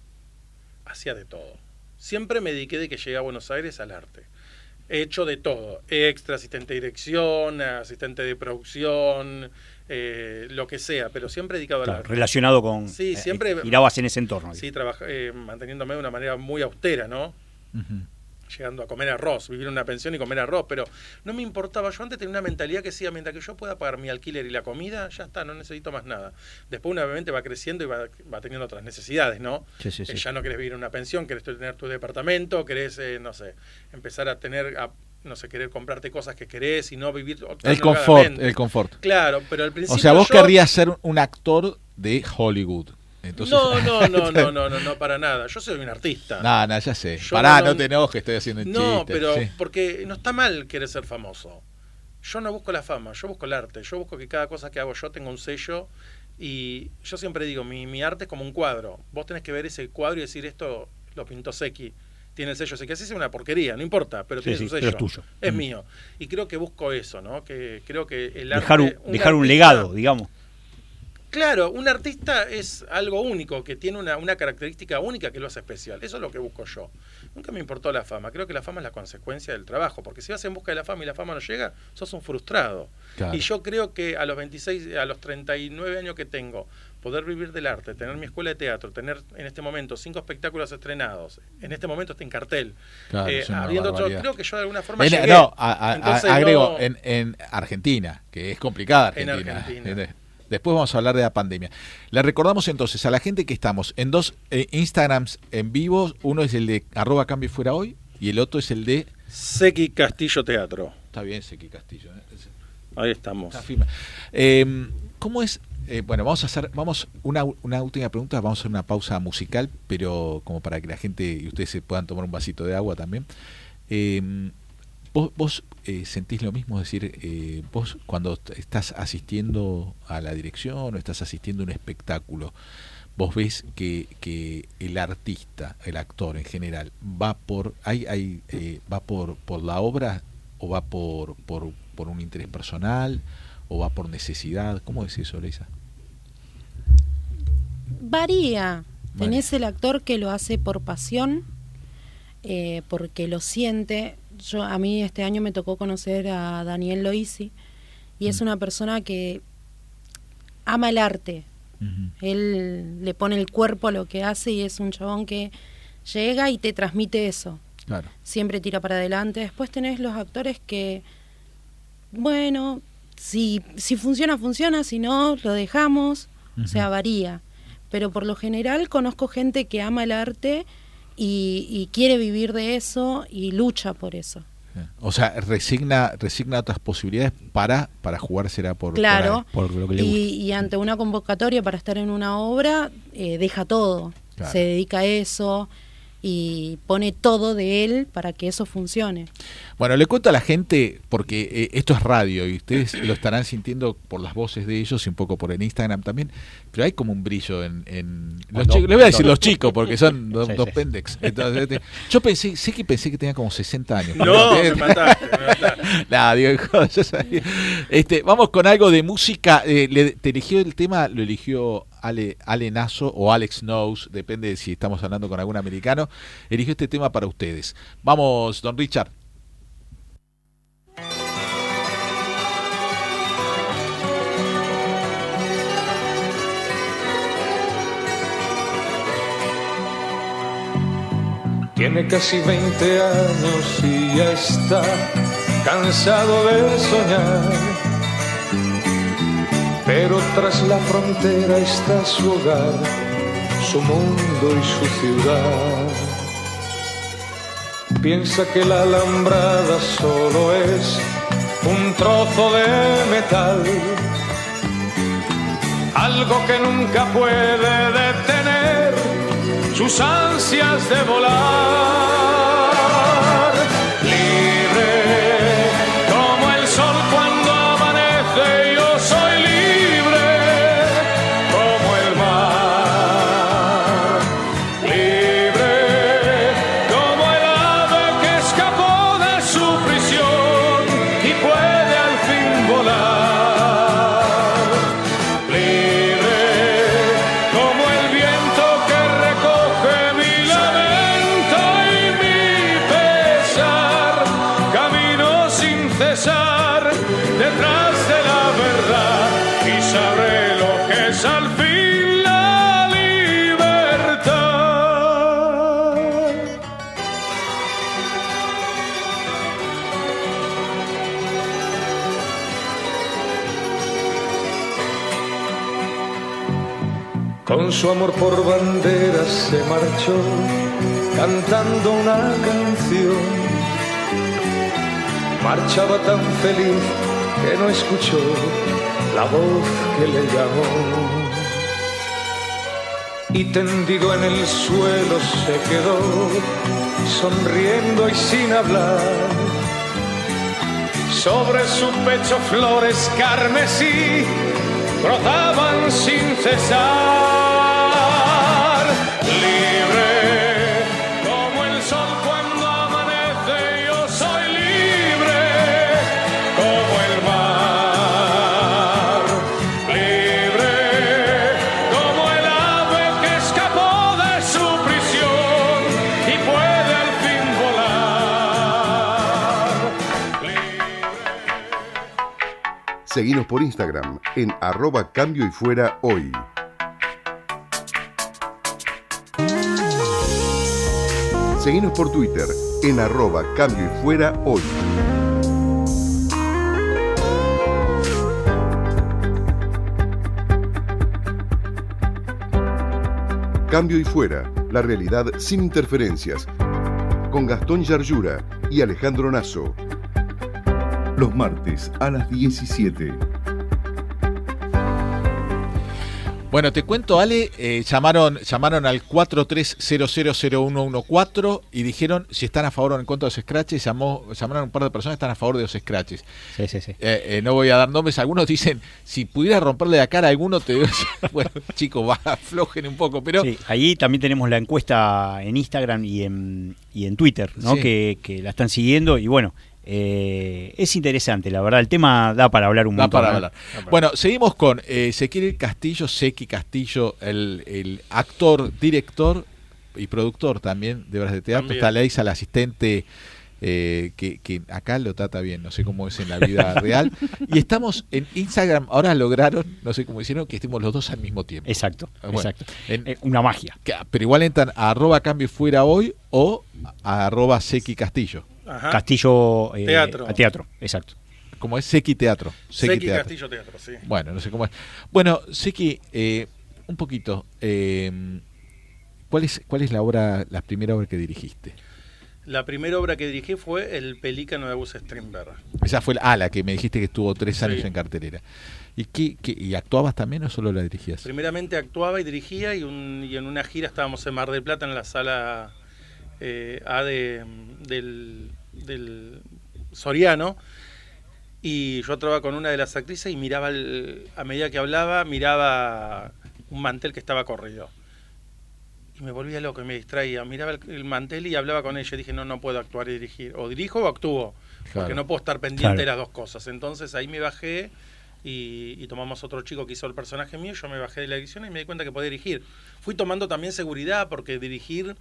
Hacía de todo. Siempre me dediqué de que llegué a Buenos Aires al arte. He hecho de todo. Extra, asistente de dirección, asistente de producción, eh, lo que sea, pero siempre dedicado al Claro, arte. relacionado con. Sí, eh, siempre- girabas en ese entorno. Sí, trabajé, eh, manteniéndome de una manera muy austera, ¿no? Ujú. Llegando a comer arroz, vivir en una pensión y comer arroz, pero no me importaba. Yo antes tenía una mentalidad que decía, mientras que yo pueda pagar mi alquiler y la comida, ya está, no necesito más nada. Después una obviamente va creciendo y va, va teniendo otras necesidades, ¿no? Sí, sí, sí. Eh, ya no querés vivir en una pensión, querés tener tu departamento, querés, eh, no sé, empezar a tener, a, no sé, querer comprarte cosas que querés y no vivir tan El confort, holgadamente. el confort. Claro, pero al principio O sea, vos yo- querrías ser un actor de Hollywood. Entonces, No, no, no, no, no, no, no, para nada. Yo soy un artista. No, no, ya sé. Yo Pará, no- no, te enojes, estoy haciendo un No, chiste. pero Sí. porque no está mal querer ser famoso. Yo no busco la fama, yo busco el arte. Yo busco que cada cosa que hago yo tenga un sello. Y yo siempre digo, mi, mi arte es como un cuadro. Vos tenés que ver ese cuadro y decir, esto lo pintó Seki. Tiene el sello Seki. Así es una porquería, no importa, pero Sí, tiene sí, su pero sello. es tuyo. Es Mm. mío. Y creo que busco eso, ¿no? Que creo que el arte... Dejar un, dejar un artista- legado, digamos. Claro, un artista es algo único, que tiene una, una característica única que lo hace especial. Eso es lo que busco yo. Nunca me importó la fama. Creo que la fama es la consecuencia del trabajo. Porque si vas en busca de la fama y la fama no llega, sos un frustrado. Claro. Y yo creo que a los veintiséis, a los treinta y nueve años que tengo, poder vivir del arte, tener mi escuela de teatro, tener en este momento cinco espectáculos estrenados, en este momento está en cartel, Claro, eh, es una habiendo otro, barbaridad. creo que yo de alguna forma En- llegué. no, a- a- Entonces, agrego, no- en, en Argentina, que es complicada En Argentina. Argentina. ¿entendés? Después vamos a hablar de la pandemia. Le recordamos entonces a la gente que estamos en dos eh, Instagrams en vivo. Uno es el de arroba cambio fuera hoy y el otro es el de... Seki Castillo Teatro. Está bien, Sequi Castillo. ¿eh? Es- Ahí estamos. Está firme. Eh, ¿Cómo es? Eh, bueno, vamos a hacer, vamos una, una última pregunta, vamos a hacer una pausa musical, pero como para que la gente y ustedes se puedan tomar un vasito de agua también. Eh, ¿Vos, vos eh, sentís lo mismo? Es decir, eh, vos cuando t- estás asistiendo a la dirección o estás asistiendo a un espectáculo, vos ves que, que el artista, el actor en general, va por hay, hay, eh, va por, por la obra o va por, por, por un interés personal o va por necesidad. ¿Cómo es eso, Leisa? Varía. Varía. Tenés el actor que lo hace por pasión, eh, porque lo siente. Yo a mí este año me tocó conocer a Daniel Loisi y es Mm. una persona que ama el arte, Uh-huh. Él le pone el cuerpo a lo que hace y es un chabón que llega y te transmite eso. Claro. Siempre tira para adelante. Después tenés los actores que, bueno, si, si funciona, funciona, si no, lo dejamos. Uh-huh. O sea, varía. Pero por lo general conozco gente que ama el arte y, y quiere vivir de eso y lucha por eso. O sea, resigna resigna otras posibilidades para para jugársela por, claro, por, por lo que le gusta. Y, y ante una convocatoria para estar en una obra, eh, deja todo, claro. Se dedica a eso y pone todo de él para que eso funcione. Bueno, le cuento a la gente, porque eh, esto es radio y ustedes lo estarán sintiendo por las voces de ellos y un poco por el Instagram también, pero hay como un brillo en... en los no, chicos, les voy a decir no, los chicos, porque son dos, sí, dos sí. pendex. Entonces, este, yo pensé, sé que pensé que tenía como sesenta años. No, me mataste, me mataste. Nah, digo, joder, yo sabía. Este, vamos con algo de música. Eh, le, te eligió el tema, lo eligió Ale, Ale Nazo o Alex Knows, depende de si estamos hablando con algún americano. Eligió este tema para ustedes. Vamos, don Richard. Tiene casi veinte años y ya está cansado de soñar, pero tras la frontera está su hogar, su mundo y su ciudad. Piensa que la alambrada solo es un trozo de metal, algo que nunca puede detener sus ansias de volar, libre como el sol cuando amanece. Yo soy libre como el mar, libre como el ave que escapó de su prisión y puede al fin volar, libre como el viento que recoge mi lamento y mi pesar. Camino sin cesar detrás de la verdad y sabré lo que es al fin la libertad. Con su amor por banderas se marchó cantando una canción. Marchaba tan feliz que no escuchó la voz que le llamó. Y tendido en el suelo se quedó, sonriendo y sin hablar. Sobre su pecho flores carmesí brotaban sin cesar, libre como el sol cuando amanece. Yo soy libre como el mar, libre como el ave que escapó de su prisión y puede al fin volar, libre. Seguinos por Instagram en arroba cambio y fuera hoy. Seguinos por Twitter en arroba cambio y fuera hoy. Cambio y fuera, la realidad sin interferencias, con Gastón Yarlura y Alejandro Nazo. Los martes a las diecisiete. Bueno, te cuento, Ale, eh, llamaron llamaron al cuatro tres cero cero cero uno uno cuatro y dijeron si están a favor o en contra de los scratches. Llamó, llamaron un par de personas que están a favor de los scratches. Sí, sí, sí. Eh, eh, no voy a dar nombres, algunos dicen, si pudiera romperle la cara a alguno, te digo, bueno, chicos, va, aflojen un poco, pero... Sí, ahí también tenemos la encuesta en Instagram y en, y en Twitter, ¿no? Sí. Que, que la están siguiendo y bueno... Eh, es interesante, la verdad, el tema da para hablar un Da montón. para ¿eh? hablar. Bueno, seguimos con eh, Ezequiel Castillo, Seki Castillo, el, el actor, director y productor también de obras de teatro. También. Está Leisa, la asistente eh, que, que acá lo trata bien, no sé cómo es en la vida real. Y estamos en Instagram, ahora lograron, no sé cómo hicieron, que estemos los dos al mismo tiempo. Exacto, Bueno, exacto. en- Eh, una magia. Que- pero igual entran a arroba cambio y fuera hoy o a arroba Sequi Castillo. Ajá. Castillo eh, Teatro. a teatro, exacto. ¿Cómo es? Sequi Teatro. Sequi Castillo Teatro, sí. Bueno, no sé cómo es. Bueno, Sequi, eh, un poquito. Eh, ¿cuál es cuál es la obra, la primera obra que dirigiste? La primera obra que dirigí fue El Pelícano de Gus Strindberg. Esa fue la, ah, la que me dijiste que estuvo tres años Sí. en cartelera. ¿Y qué, qué- y actuabas también o solo la dirigías? Primeramente actuaba y dirigía y, un, y en una gira estábamos en Mar del Plata en la sala eh, A de, del, del Soriano y yo trabajaba con una de las actrices y miraba, el- a medida que hablaba, miraba un mantel que estaba corrido. Y me volvía loco y me distraía. Miraba el, el mantel y hablaba con ella. Dije, no, no puedo actuar y dirigir. O dirijo o actúo. Porque Claro. no puedo estar pendiente Claro. de las dos cosas. Entonces ahí me bajé y, y tomamos otro chico que hizo el personaje mío. Yo me bajé de la dirección y me di cuenta que podía dirigir. Fui tomando también seguridad porque dirigir,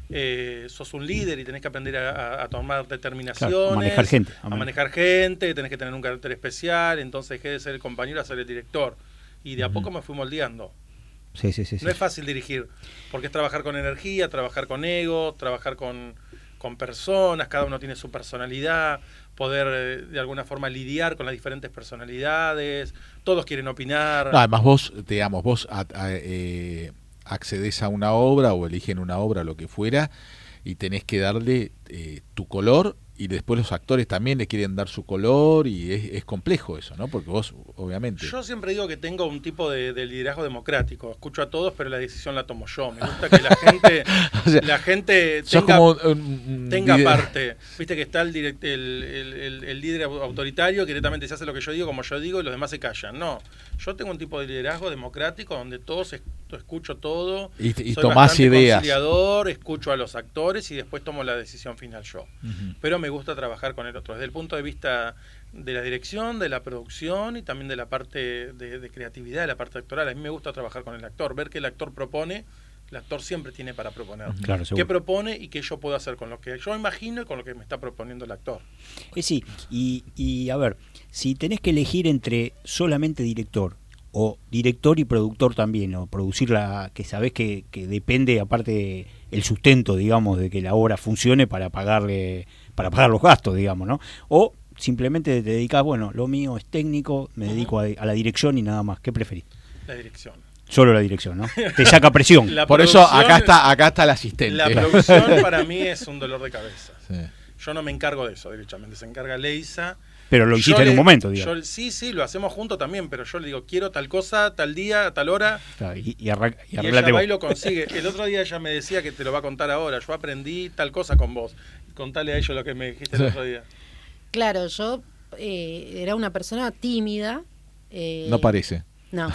eh, sos un líder y tenés que aprender a, a- a tomar determinaciones. Claro, a manejar gente. A manejar gente, tenés que tener un carácter especial. Entonces dejé de ser el compañero a ser el director. Y de a poco me fui moldeando. Sí, sí, sí. sí. No es fácil dirigir, porque es trabajar con energía, trabajar con ego, trabajar con, con personas, cada uno tiene su personalidad, poder eh, de alguna forma lidiar con las diferentes personalidades, todos quieren opinar. No, además vos, digamos, vos a- a- eh, accedes a una obra o eligen una obra, lo que fuera, y tenés que darle eh, tu color, y después los actores también le quieren dar su color, y es, es complejo eso, ¿no? Porque vos, obviamente... Yo siempre digo que tengo un tipo de, de liderazgo democrático, escucho a todos, pero la decisión la tomo yo. Me gusta que la gente, O sea, la gente sos tenga, como un- un tenga líder- parte. Viste que está el, direct- el, el- el- el líder autoritario que directamente se hace lo que yo digo, como yo digo, y los demás se callan. No, yo tengo un tipo de liderazgo democrático donde todos es- escucho todo, Y, y soy tomás bastante ideas. conciliador, escucho a los actores y después tomo la decisión final yo. Ujú. Pero me gusta trabajar con el otro, desde el punto de vista de la dirección, de la producción y también de la parte de, de creatividad, de la parte actoral. A mí me gusta trabajar con el actor, ver qué el actor propone. El actor siempre tiene para proponer. Claro, ¿Qué seguro. propone y qué yo puedo hacer con lo que yo imagino y con lo que me está proponiendo el actor? Eh, sí, y, y a ver, si tenés que elegir entre solamente director o director y productor también, o producir la que sabés que, que depende aparte el sustento, digamos, de que la obra funcione para pagarle, para pagar los gastos, digamos, ¿no? O simplemente te dedicás, bueno, lo mío es técnico, me dedico a, a la dirección y nada más. ¿Qué preferís? La dirección. Solo la dirección, ¿no? Te saca presión. La Por eso producción- acá está acá está el asistente. La producción para mí es un dolor de cabeza. Sí. Yo no me encargo de eso, derechamente. Se encarga Leisa. Pero lo Yo hiciste en le- un momento, digamos. yo- sí, sí, lo hacemos juntos también, pero yo le digo, quiero tal cosa, tal día, tal hora. Claro, y, y, arra- y Y arreglate ella va vos. y lo consigue. El otro día ella me decía que te lo va a contar ahora. Yo aprendí tal cosa con vos. Contale a ellos lo que me dijiste el otro día. Claro, yo eh, era una persona tímida. eh, No parece. No.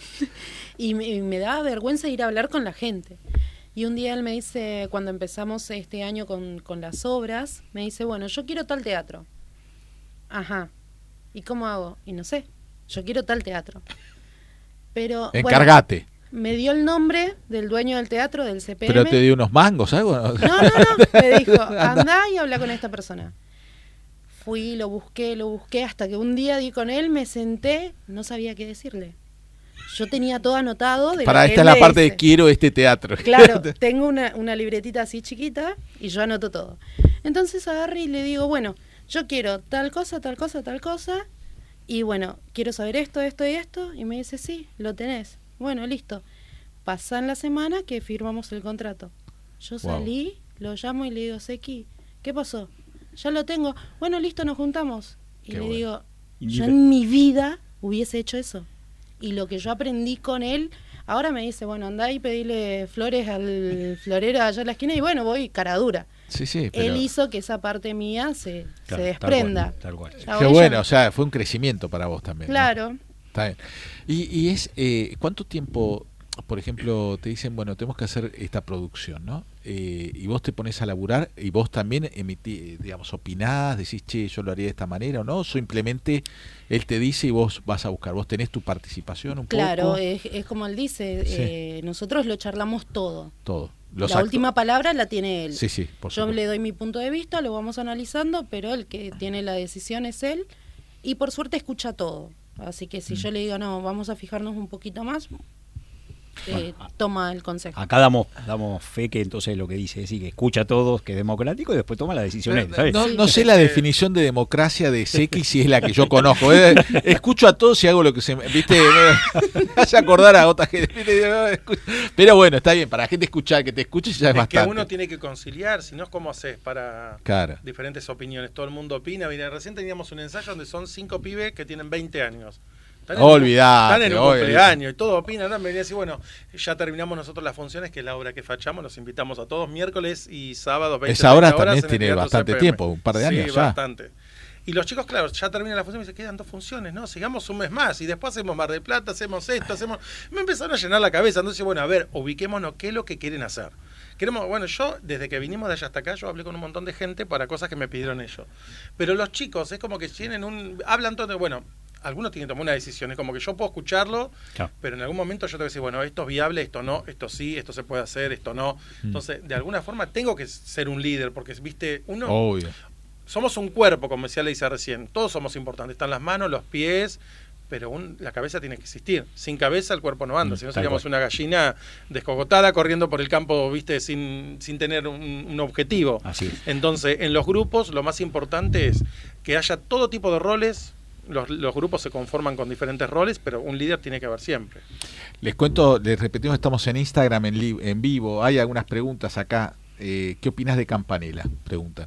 Y me, y me daba vergüenza ir a hablar con la gente. Y un día él me dice, cuando empezamos este año con, con las obras, me dice, bueno, yo quiero tal teatro. Ajá. ¿Y cómo hago? Y no sé. Yo quiero tal teatro. Pero bueno, Encárgate. me dio el nombre del dueño del teatro, del C P M. Pero te dio unos mangos, algo. No, no, no. Me dijo, andá y habla con esta persona. Fui, lo busqué, lo busqué, hasta que un día di con él, me senté, no sabía qué decirle. Yo tenía todo anotado. De Para lo que esta es él la me parte dice. de quiero este teatro. Claro, tengo una, una libretita así chiquita y yo anoto todo. Entonces agarré y le digo, bueno, yo quiero tal cosa, tal cosa, tal cosa. Y bueno, quiero saber esto, esto y esto. Y me dice, sí, lo tenés. Bueno, listo. Pasan la semana que firmamos el contrato. Yo Wow. salí, lo llamo y le digo, Seki, ¿qué pasó? Ya lo tengo. Bueno, listo, nos juntamos. Y Qué le bueno. digo, Y yo le- en mi vida hubiese hecho eso. Y lo que yo aprendí con él, ahora me dice, bueno, andá y pedile flores al florero allá en la esquina y bueno, voy cara dura. Sí, sí, pero Él hizo que esa parte mía se, Claro, se tal desprenda. cual, tal cual. Ahora qué ella- bueno, o sea, fue un crecimiento para vos también. ¿no? Claro. Está bien. Y, y es, eh, ¿cuánto tiempo, por ejemplo, te dicen, bueno, tenemos que hacer esta producción, ¿no? Eh, y vos te pones a laburar y vos también emitís, digamos, opinás, decís, che, yo lo haría de esta manera o no, o simplemente él te dice y vos vas a buscar, vos tenés tu participación un Claro, poco. es, es como él dice, Sí. eh, nosotros lo charlamos todo. Todo. Los la acto- última palabra la tiene él. Sí, sí, por Yo supuesto. le doy mi punto de vista, lo vamos analizando, pero el que tiene la decisión es él y por suerte escucha todo. Así que si Mm. yo le digo, no, vamos a fijarnos un poquito más, eh, Bueno, toma el consejo. Acá damos, damos fe que entonces lo que dice es decir, que escucha a todos, que es democrático y después toma la decisión él, ¿sabes? No, Sí. no sé la definición de democracia de Seki si es la que yo conozco. Eh, Escucho a todos y hago lo que se me... ¿Viste? Me hace acordar a otra gente. ¿Viste? Pero bueno, está bien. Para la gente escuchar, que te escuche ya es, Es que bastante. uno tiene que conciliar, si no es como haces para Claro. diferentes opiniones. Todo el mundo opina. Mira, recién teníamos un ensayo donde son cinco pibes que tienen veinte años. Están en un- Olvidate, Están en un obvio. cumpleaños y todos opinan. ¿no? Me venía así, bueno, ya terminamos nosotros las funciones, que es la obra que fachamos. Los invitamos a todos miércoles y sábado, veinte, Esa hora treinta horas también en el tiene Teatro bastante C P M. tiempo, un par de años sí, ya. bastante. Y los chicos, claro, ya terminan la función y me dicen, quedan dos funciones, ¿no? Sigamos un mes más y después hacemos Mar del Plata, hacemos esto, hacemos... Me empezaron a llenar la cabeza. Entonces, bueno, a ver, ubiquémonos qué es lo que quieren hacer. Queremos, bueno, yo, desde que vinimos de allá hasta acá, yo hablé con un montón de gente para cosas que me pidieron ellos. Pero los chicos, es como que tienen un... Hablan todo, bueno, algunos tienen que tomar una decisión. Es como que yo puedo escucharlo, Claro. pero en algún momento yo tengo que decir, bueno, esto es viable, esto no, esto sí, esto se puede hacer, esto no. Mm. Entonces, de alguna forma tengo que ser un líder, porque, viste, uno... Obvio. Somos un cuerpo, como decía Leisa recién. Todos somos importantes. Están las manos, los pies, pero un- la cabeza tiene que existir. Sin cabeza el cuerpo no anda. Mm, Si no tal seríamos cual. una gallina descogotada corriendo por el campo, viste, sin, sin tener un, un objetivo. Así es. Entonces, en los grupos lo más importante es que haya todo tipo de roles. Los, los grupos se conforman con diferentes roles, pero un líder tiene que haber siempre. Les cuento, les repetimos, estamos en Instagram en, li- en vivo. Hay algunas preguntas acá. Eh, ¿Qué opinas de Campanella? Preguntan.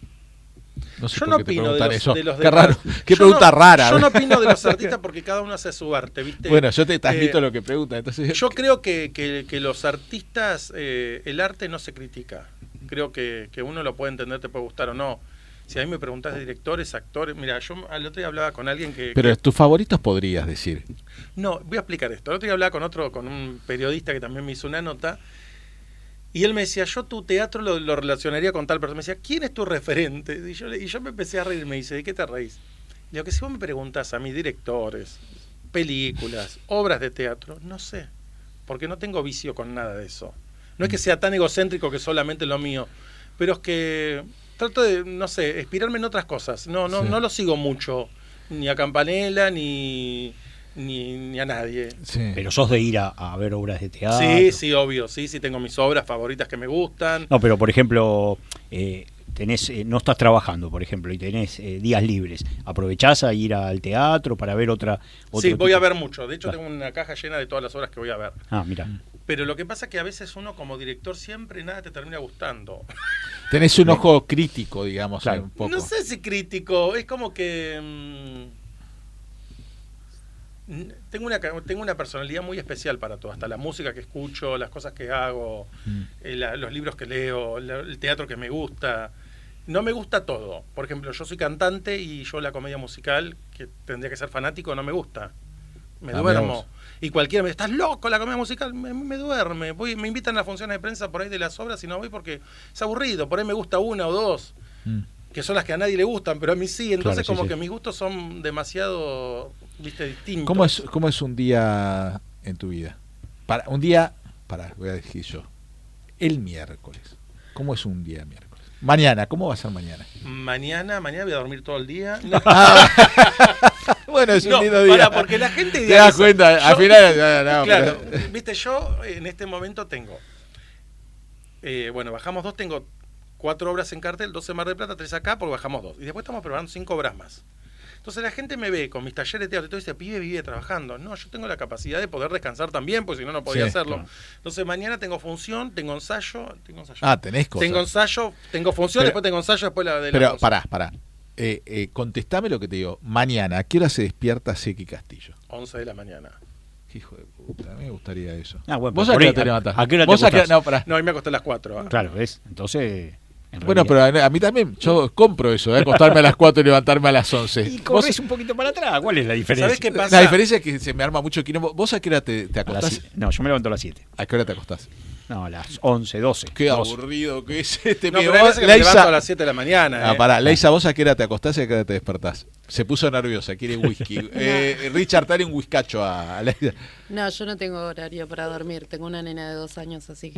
No sé Yo por no qué te opino de preguntan los, eso. de los Qué demás. raro. Qué Yo pregunta no- rara. Yo no opino de los artistas porque cada uno hace su arte, ¿viste? Bueno, yo te transmito Eh, lo que preguntan. Entonces, Yo creo que, que, que los artistas, eh, el arte no se critica. Creo que, que uno lo puede entender, te puede gustar o no. Si a mí me preguntás de directores, actores, mira, yo al otro día hablaba con alguien que... pero que- tus favoritos podrías decir. no, voy a explicar esto. El otro día hablaba con otro, con un periodista que también me hizo una nota, y él me decía, yo tu teatro lo, lo relacionaría con tal persona. Me decía, ¿quién es tu referente? Y yo, le- y yo me empecé a reír, me dice, ¿de qué te reís? Le digo, que si vos me preguntás a mis directores, películas, obras de teatro, no sé, porque no tengo vicio con nada de eso. No es que sea tan egocéntrico que solamente lo mío, pero es que trato de, no sé, inspirarme en otras cosas. No, no, Sí. no lo sigo mucho, ni a Campanella, ni, ni, ni a nadie. Sí. Pero sos de ir a, a ver obras de teatro. Sí, sí, obvio, sí, sí, tengo mis obras favoritas que me gustan. No, pero por ejemplo, eh, tenés, eh, no estás trabajando, por ejemplo, y tenés eh, días libres. ¿Aprovechás a ir al teatro para ver otra? otro Sí, voy tipo? a ver mucho. De hecho, Claro. tengo una caja llena de todas las obras que voy a ver. Ah, mira. Pero lo que pasa es que a veces uno como director siempre nada te termina gustando. Tenés un ojo crítico, digamos, Claro. un poco. No sé si crítico, es como que... mm, tengo una, ca- tengo una personalidad muy especial para todo, hasta la música que escucho, las cosas que hago, Mm. eh, la- los libros que leo, la- el teatro que me gusta. No me gusta todo. Por ejemplo, yo soy cantante y yo la comedia musical, que tendría que ser fanático, no me gusta. Me Ah, mirá duermo. vos. Y cualquiera me dice, ¿estás loco la comedia musical? Me, me duerme. Voy, me invitan a funciones de prensa por ahí de las obras y no voy porque es aburrido. Por ahí me gusta una o dos, Mm. que son las que a nadie le gustan, pero a mí sí. Entonces Claro, sí, como sí. que mis gustos son demasiado, viste, distintos. ¿Cómo es, ¿Cómo es un día en tu vida? Para, un día, para, voy a decir yo, el miércoles. ¿Cómo es un día miércoles? Mañana, ¿cómo va a ser mañana? Mañana, mañana voy a dormir todo el día. Bueno, es un No, lindo día. pará, porque la gente Te das idealiza. cuenta, al Yo- final... no, no, Claro, pero- viste, yo en este momento tengo, eh, bueno, bajamos dos, tengo cuatro obras en cartel, dos en Mar del Plata, tres acá, porque bajamos dos. Y después estamos preparando cinco obras más. Entonces la gente me ve con mis talleres de teatro y todo dice, pibe vive trabajando. No, yo tengo la capacidad de poder descansar también, porque si no, no podía Sí, hacerlo. claro. Entonces mañana tengo función, tengo ensayo, tengo ensayo. Ah, tenés cosas. Tengo ensayo, tengo función, Pero- después tengo ensayo, después la de la Pero función. pará, pará. Eh, eh, contestame lo que te digo. Mañana, ¿a qué hora se despierta Seki Castillo? once de la mañana. Hijo de puta, a mí me gustaría eso. Ah, bueno, ¿Vos pero a por qué ahí, hora te ¿a- levantás? a qué hora te ¿Vos a qué- acostás? No, pará. No, hoy me acosté a las cuatro. ah. Claro, ¿ves? Entonces... en Bueno, realidad- pero a, a mí también, yo compro eso, ¿eh? acostarme a las cuatro y levantarme a las once. Y ¿Vos- corres un poquito para atrás. ¿Cuál es la diferencia? ¿Sabés qué pasa? La diferencia es que se me arma mucho quilombo. ¿Vos a qué hora te, te A las acostás? siete. No, yo me levanto a las siete. ¿A qué hora te acostás? No, a las once, doce. Qué doce. aburrido que es este No, pibe. pero hay Vos, veces que me Leisa- levanto a las siete de la mañana. Ah, eh. pará, Leisa, ¿vos a qué hora te acostás y a qué hora te despertás? Se puso nerviosa, quiere whisky. eh, Richard, dale un whiskacho a, a Leisa. No, yo no tengo horario para dormir. Tengo una nena de dos años, así que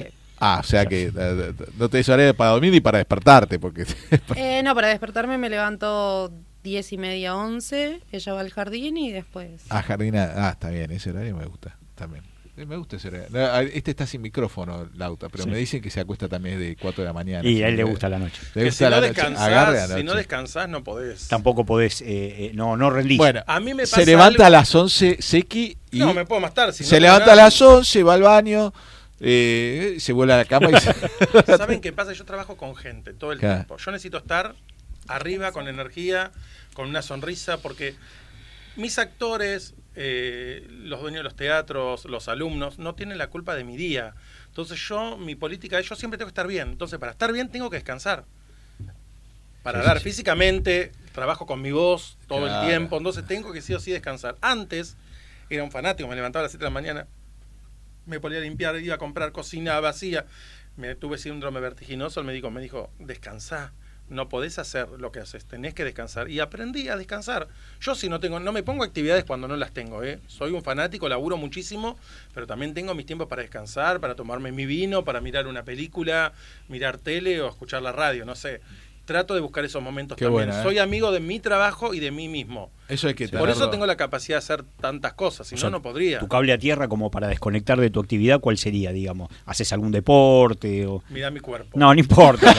Ah, o sea que eh, no te des horario para dormir ni para despertarte, porque... Eh, no, para despertarme me levanto diez y media, once, ella va al jardín y después... Ah, jardina, ah, está bien, ese horario me gusta también. Eh, Me gusta ese horario. No, este está sin micrófono, Lauta, pero Sí. me dicen que se acuesta también de cuatro de la mañana. Y a él Sí, le gusta la noche. Le Que gusta si la no noche. descansás, Agarre la si no noche. descansás no podés. Tampoco podés, eh, eh, no, no rendís. Bueno, A mí me se pasa levanta algo- a las once Seki y No, me puedo matar. Si no se tengo levanta nada. a las once, va al baño, eh, se vuelve a la cama y se... ¿Saben qué pasa? Yo trabajo con gente todo el Claro. tiempo. Yo necesito estar arriba, con energía, con una sonrisa, porque mis actores, eh, los dueños de los teatros, los alumnos, no tienen la culpa de mi día. Entonces yo, mi política es, yo siempre tengo que estar bien. Entonces para estar bien tengo que descansar. Para Sí, dar sí. físicamente, trabajo con mi voz todo Claro. el tiempo, entonces tengo que sí o sí descansar. Antes era un fanático, me levantaba a las siete de la mañana, me ponía a limpiar, iba a comprar cocina vacía. Me tuve síndrome vertiginoso, el médico me dijo, descansá, no podés hacer lo que haces, tenés que descansar. Y aprendí a descansar. Yo si no tengo, no me pongo actividades cuando no las tengo, ¿eh? Soy un fanático, laburo muchísimo, pero también tengo mis tiempos para descansar, para tomarme mi vino, para mirar una película, mirar tele o escuchar la radio, no sé. Trato de buscar esos momentos Qué también. buena, ¿eh? Soy amigo de mi trabajo y de mí mismo. Eso hay que Por eso tenerlo. tengo la capacidad de hacer tantas cosas, si O sea, no, no podría. Tu cable a tierra como para desconectar de tu actividad, ¿cuál sería, digamos? ¿Haces algún deporte? O... Mira mi cuerpo. No, no importa.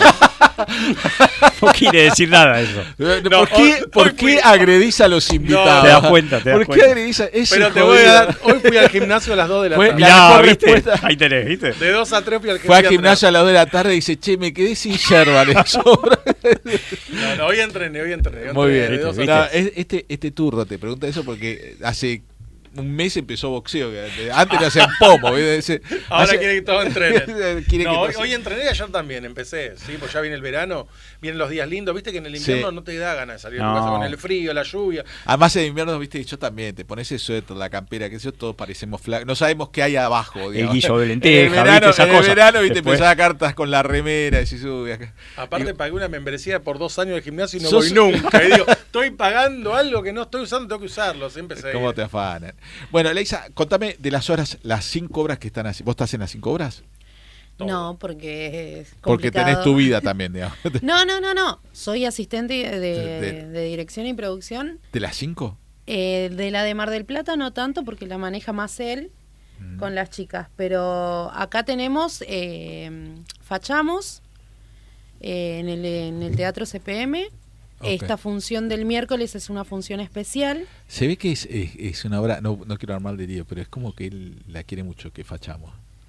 No, no quiere decir nada eso. Eh, No, ¿Por qué, hoy- por hoy qué fui- agredís a los invitados? Te das cuenta, te das ¿Por cuenta. qué agredís a ese Pero te voy a jodido? dar, hoy fui al gimnasio a las dos de la Fue- tarde. La Mirá, mejor ¿viste? respuesta. Ahí tenés, ¿viste? De dos a tres fui al Fue al fui a gimnasio a las dos de la tarde y dice, che, me quedé sin yerba, le sobra. No, no, hoy entrené, hoy entrené. hoy Muy entrené bien. de dos a No, tres. es- este, este turro te pregunta eso porque hace un mes empezó boxeo. que Antes lo hacían pomo. ¿viste? Ahora Hace- quiere que todos entrenen. Quiere No, que hoy, todos- hoy entrené y ayer también empecé, sí, pues ya viene el verano, vienen los días lindos, viste que en el invierno Sí. no te da ganas de salir de No. tu casa con el frío, la lluvia. Además en invierno, viste, yo también, te pones el suéter, la campera, que eso, todos parecemos flacos. No sabemos qué hay abajo. digamos. guiso de En lenteja, el verano, ¿viste? Esa en el cosa. verano, viste, Después- empezaba cartas con la remera, y decís, uy, acá. Aparte Y- pagué una membresía por dos años de gimnasio y no Sos- voy nunca. Y digo, estoy pagando algo que no estoy usando, tengo que usarlo. Siempre se ¿Cómo te afanan? Bueno, Leisa, contame de las horas, las cinco obras que están así. ¿Vos estás en las cinco obras? todo. No, porque es Porque complicado. tenés tu vida también, digamos. No, no, no, no. Soy asistente de, De- de dirección y producción. ¿De las cinco? Eh, de la de Mar del Plata no tanto porque la maneja más él Mm. con las chicas. Pero acá tenemos, eh, fachamos eh, en, el, en el Teatro C P M. Ok. Esta función del miércoles es una función especial. Se ve que es, es, es una obra, no, no quiero armar de lío, pero es como que él la quiere mucho, que fachamos.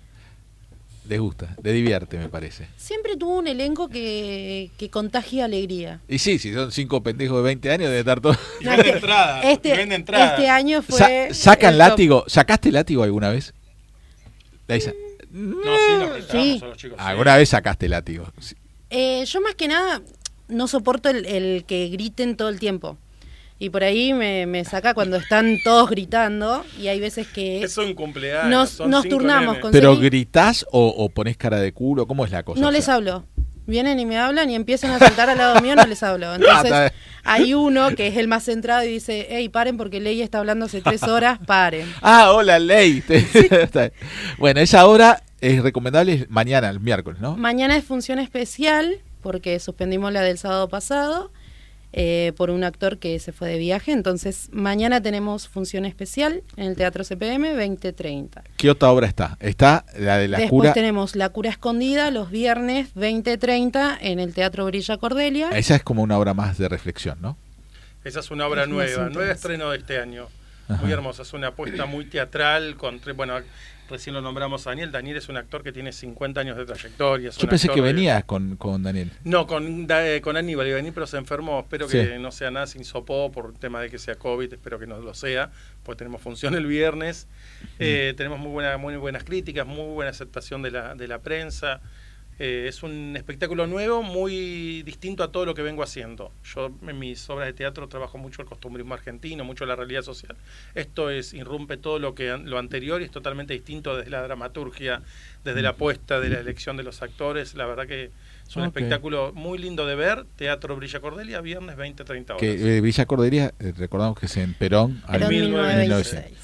Les gusta, le divierte, me parece. Siempre tuvo un elenco que, que contagia alegría. Y sí, si son cinco pendejos de veinte años, debe estar todo... Y vende entrada. Este, y vende entrada. este año fue... Sa- ¿Sacan el top. látigo? ¿Sacaste látigo alguna vez? Leisa, No, sí, nos prestábamos Sí. a los chicos. sí. ¿alguna vez sacaste látigo? Sí. Eh, yo más que nada no soporto el, el que griten todo el tiempo. Y por ahí me, me saca cuando están todos gritando y hay veces que Es un cumpleaños. nos, son nos cinco turnamos nenes. con ¿Pero Celi. gritás o, o pones cara de culo? ¿Cómo es la cosa? No O les sea, hablo. Vienen y me hablan y empiezan a saltar al lado mío, no les hablo. Ah, está bien. Entonces hay uno que es el más centrado y dice, hey, paren porque Ley está hablando hace tres horas, paren. Ah, hola, Ley. Está bien. Bueno, esa obra es recomendable mañana, el miércoles, ¿no? Mañana es función especial porque suspendimos la del sábado pasado eh, por un actor que se fue de viaje. Entonces mañana tenemos función especial en el Teatro C P M veinte treinta. ¿Qué otra obra está? Está la de la Después cura. tenemos La Cura Escondida los viernes veinte treinta en el Teatro Brilla Cordelia. Esa es como una obra más de reflexión, ¿no? Esa es una obra Es más nueva, intensa. nueva estreno de este año. Ajá. Muy hermosa, es una apuesta muy teatral. Con tres, bueno, recién lo nombramos a Daniel. Daniel es un actor que tiene cincuenta años de trayectoria. es Yo un pensé actor que de- venía con, con Daniel. No, con, da- eh, con Aníbal iba a venir, pero se enfermó. Espero Sí. que no sea nada, se insopó por el tema de que sea COVID. Espero que no lo sea, pues tenemos función el viernes. Eh, tenemos muy, buena, muy buenas críticas, muy buena aceptación de la, de la prensa. Eh, es un espectáculo nuevo, muy distinto a todo lo que vengo haciendo. Yo en mis obras de teatro trabajo mucho el costumbrismo argentino, mucho la realidad social. Esto es irrumpe todo lo que an- lo anterior y es totalmente distinto desde la dramaturgia, desde la apuesta, de la elección de los actores. La verdad que es un Ok. espectáculo muy lindo de ver. Teatro Brilla Cordelia, viernes veinte treinta horas. Que eh, Villa Cordelia, eh, recordamos que es en Perón, al Perón mil mil novecientos veintiséis.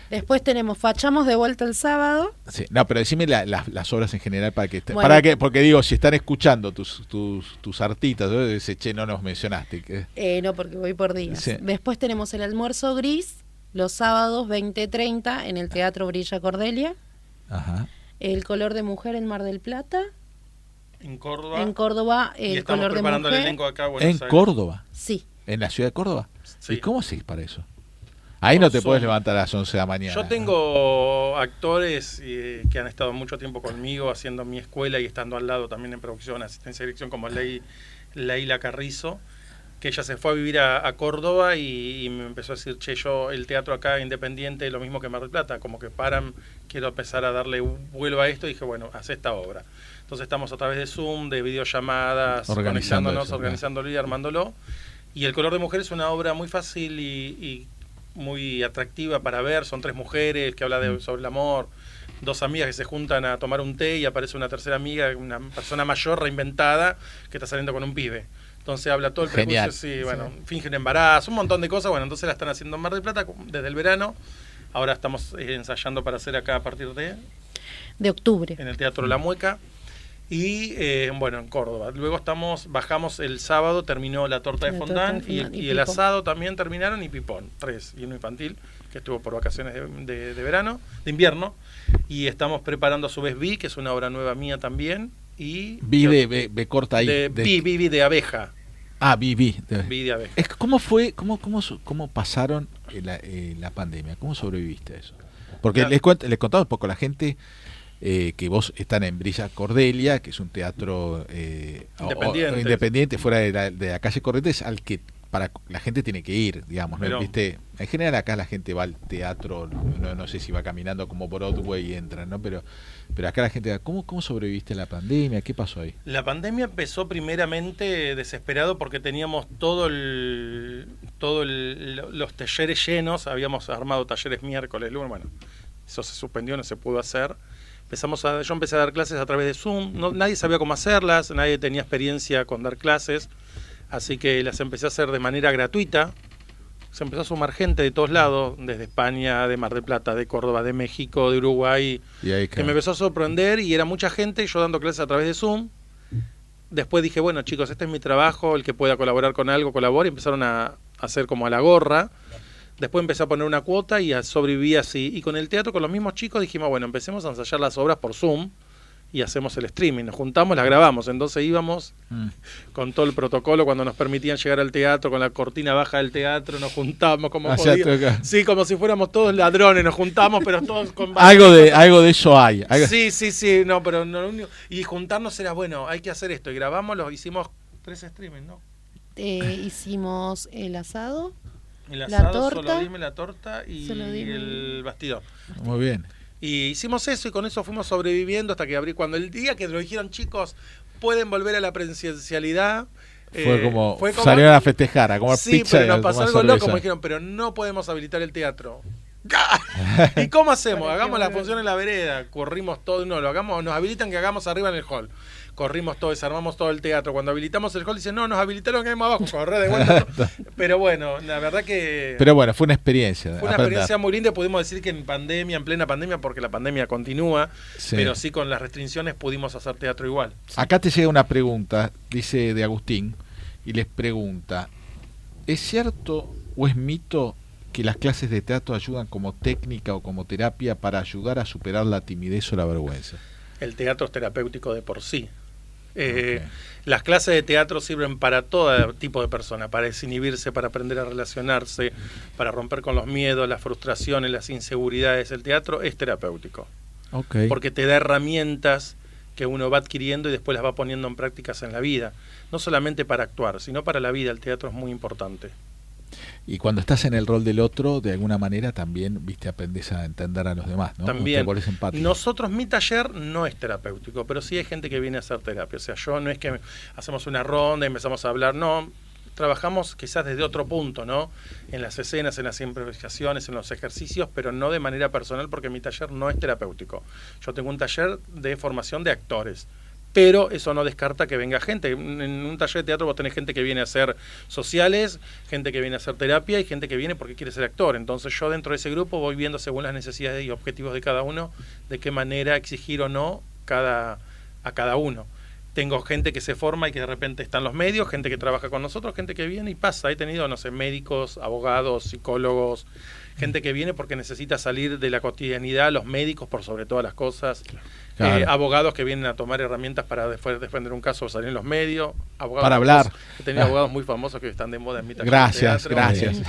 Después tenemos Fachamos de vuelta el sábado. Sí, no, pero decime la, la, las obras en general para que esté- Bueno. para que porque digo, si están escuchando tus tus tus artistas, yo dice, che, no nos mencionaste. Que, Eh, no, porque voy por días. Sí. Después tenemos el almuerzo gris, los sábados veinte treinta en el Teatro Brilla Cordelia. ajá. El color de mujer en Mar del Plata. En Córdoba. En Córdoba, y el estamos color de preparando el mujer. elenco acá en En Buenos Aires. Córdoba, Sí. en la ciudad de Córdoba. Sí. ¿Y cómo se para eso? Ahí Por no te Zoom. puedes levantar a las once de la mañana. Yo tengo actores eh, que han estado mucho tiempo conmigo haciendo mi escuela y estando al lado también en producción, asistencia y dirección, como Ley, Leila Carrizo, que ella se fue a vivir a, a Córdoba y, y me empezó a decir, che, yo el teatro acá independiente es lo mismo que Mar del Plata, como que paran, quiero empezar a darle un vuelo a esto, y dije, bueno, haz esta obra. Entonces estamos a través de Zoom, de videollamadas, Organizando conectándonos, eso, organizándolo y armándolo. Y El color de mujer es una obra muy fácil y, y muy atractiva para ver. Son tres mujeres que hablan de, sobre el amor, dos amigas que se juntan a tomar un té y aparece una tercera amiga, una persona mayor reinventada que está saliendo con un pibe. Entonces habla todo el Genial. prejuicio, sí, bueno, fingen embarazo, un montón de cosas. Bueno, entonces la están haciendo en Mar del Plata desde el verano. Ahora estamos eh, ensayando para hacer acá a partir de De octubre. en el Teatro La Mueca. Y eh, bueno, en Córdoba. Luego estamos, bajamos el sábado, terminó la torta de La torta fondant de y, fondant y y el pipón. asado también terminaron, y pipón, tres, y uno infantil, que estuvo por vacaciones de, de- de verano, de invierno. Y estamos preparando a su vez Vi, que es una obra nueva mía también. Y Vi de, ve, ve corta ahí. de, de- Vi, Vi, Vi de abeja. Ah, vi, vi. de- Vi de abeja. Es que, ¿Cómo fue, cómo, cómo, su- cómo pasaron eh, la, eh, la pandemia? ¿Cómo sobreviviste a eso? Porque Claro. les, cuento, les contaba un poco a la gente eh, que vos están en Brilla Cordelia, que es un teatro eh, o- o- Independiente. independiente fuera de la, de la calle Corrientes, al que para la gente tiene que ir, digamos, ¿no? Pero- ¿Viste? En general acá la gente va al teatro, no, no sé si va caminando como Broadway y entra, ¿no? Pero, pero acá la gente, ¿cómo, cómo sobreviviste a la pandemia? ¿Qué pasó ahí? La pandemia empezó primeramente desesperado porque teníamos todo el, todo el- los talleres llenos. Habíamos armado talleres miércoles, lunes, bueno, eso se suspendió, no se pudo hacer. Empezamos a, yo empecé a dar clases a través de Zoom. No, nadie sabía cómo hacerlas, nadie tenía experiencia con dar clases, así que las empecé a hacer de manera gratuita. Se empezó a sumar gente de todos lados, desde España, de Mar del Plata, de Córdoba, de México, de Uruguay, Y ahí, que claro. me empezó a sorprender, y era mucha gente, yo dando clases a través de Zoom. Después dije, bueno, chicos, este es mi trabajo, el que pueda colaborar con algo, colabora, y empezaron a hacer como a la gorra. Después empecé a poner una cuota y a sobreviví así. Y con el teatro, con los mismos chicos, dijimos, bueno, empecemos a ensayar las obras por Zoom y hacemos el streaming. Nos juntamos, las grabamos. Entonces íbamos Mm. con todo el protocolo cuando nos permitían llegar al teatro, con la cortina baja del teatro, nos juntábamos como Hacía podíamos. todo acá. Sí, como si fuéramos todos ladrones, nos juntamos, pero todos con Algo de, algo de eso hay. algo- Sí, sí, sí, no, pero no, lo único- y juntarnos era, bueno, hay que hacer esto. Y grabamos, los hicimos tres streaming, ¿no? Eh, hicimos el asado. El La asado, torta. solo dime la torta y Solo dime. el bastidor. Muy bien. Y hicimos eso y con eso fuimos sobreviviendo hasta que abrí. Cuando el día que lo dijeron, chicos, pueden volver a la presencialidad. Fue, eh, como, fue como- salieron a festejar, a comer Sí, pizza y pero a nos pasó tomar algo loco, cerveza. me dijeron, pero no podemos habilitar el teatro. ¿Y cómo hacemos? Hagamos la función en la vereda, corrimos todo, no, lo hagamos, nos habilitan que hagamos arriba en el hall. Corrimos todo, desarmamos todo el teatro. Cuando habilitamos el hall, dicen, no, nos habilitaron que hay más abajo, correr de vuelta. Pero bueno, la verdad que Pero bueno, fue una experiencia. fue una aprender. experiencia muy linda. Pudimos decir que en pandemia, en plena pandemia, porque la pandemia continúa, Sí. pero sí con las restricciones pudimos hacer teatro igual. Acá te llega una pregunta, dice de Agustín, y les pregunta, ¿es cierto o es mito que las clases de teatro ayudan como técnica o como terapia para ayudar a superar la timidez o la vergüenza? El teatro es terapéutico de por sí. Eh, Ok. Las clases de teatro sirven para todo tipo de persona, para desinhibirse, para aprender a relacionarse, para romper con los miedos, las frustraciones, las inseguridades. El teatro es terapéutico, Ok. porque te da herramientas que uno va adquiriendo y después las va poniendo en prácticas en la vida. No solamente para actuar, sino para la vida. El teatro es muy importante. Y cuando estás en el rol del otro, de alguna manera también, viste, aprendes a entender a los demás, ¿no? También. Te volvés empático. Nosotros, mi taller no es terapéutico, pero sí hay gente que viene a hacer terapia. O sea, yo no es que hacemos una ronda y empezamos a hablar, no. Trabajamos quizás desde otro punto, ¿no? En las escenas, en las improvisaciones, en los ejercicios, pero no de manera personal, porque mi taller no es terapéutico. Yo tengo un taller de formación de actores, pero eso no descarta que venga gente. En un taller de teatro vos tenés gente que viene a hacer sociales, gente que viene a hacer terapia y gente que viene porque quiere ser actor. Entonces yo dentro de ese grupo voy viendo según las necesidades y objetivos de cada uno, de qué manera exigir o no cada, a cada uno. Tengo gente que se forma y que de repente está en los medios, gente que trabaja con nosotros, gente que viene y pasa. He tenido, no sé, médicos, abogados, psicólogos, gente que viene porque necesita salir de la cotidianidad, los médicos por sobre todas las cosas, claro. eh, abogados que vienen a tomar herramientas para después defender un caso o salir en los medios, abogados para hablar. Famosos. He tenido ah. abogados muy famosos que están de moda en mi taller. Gracias, de gracias.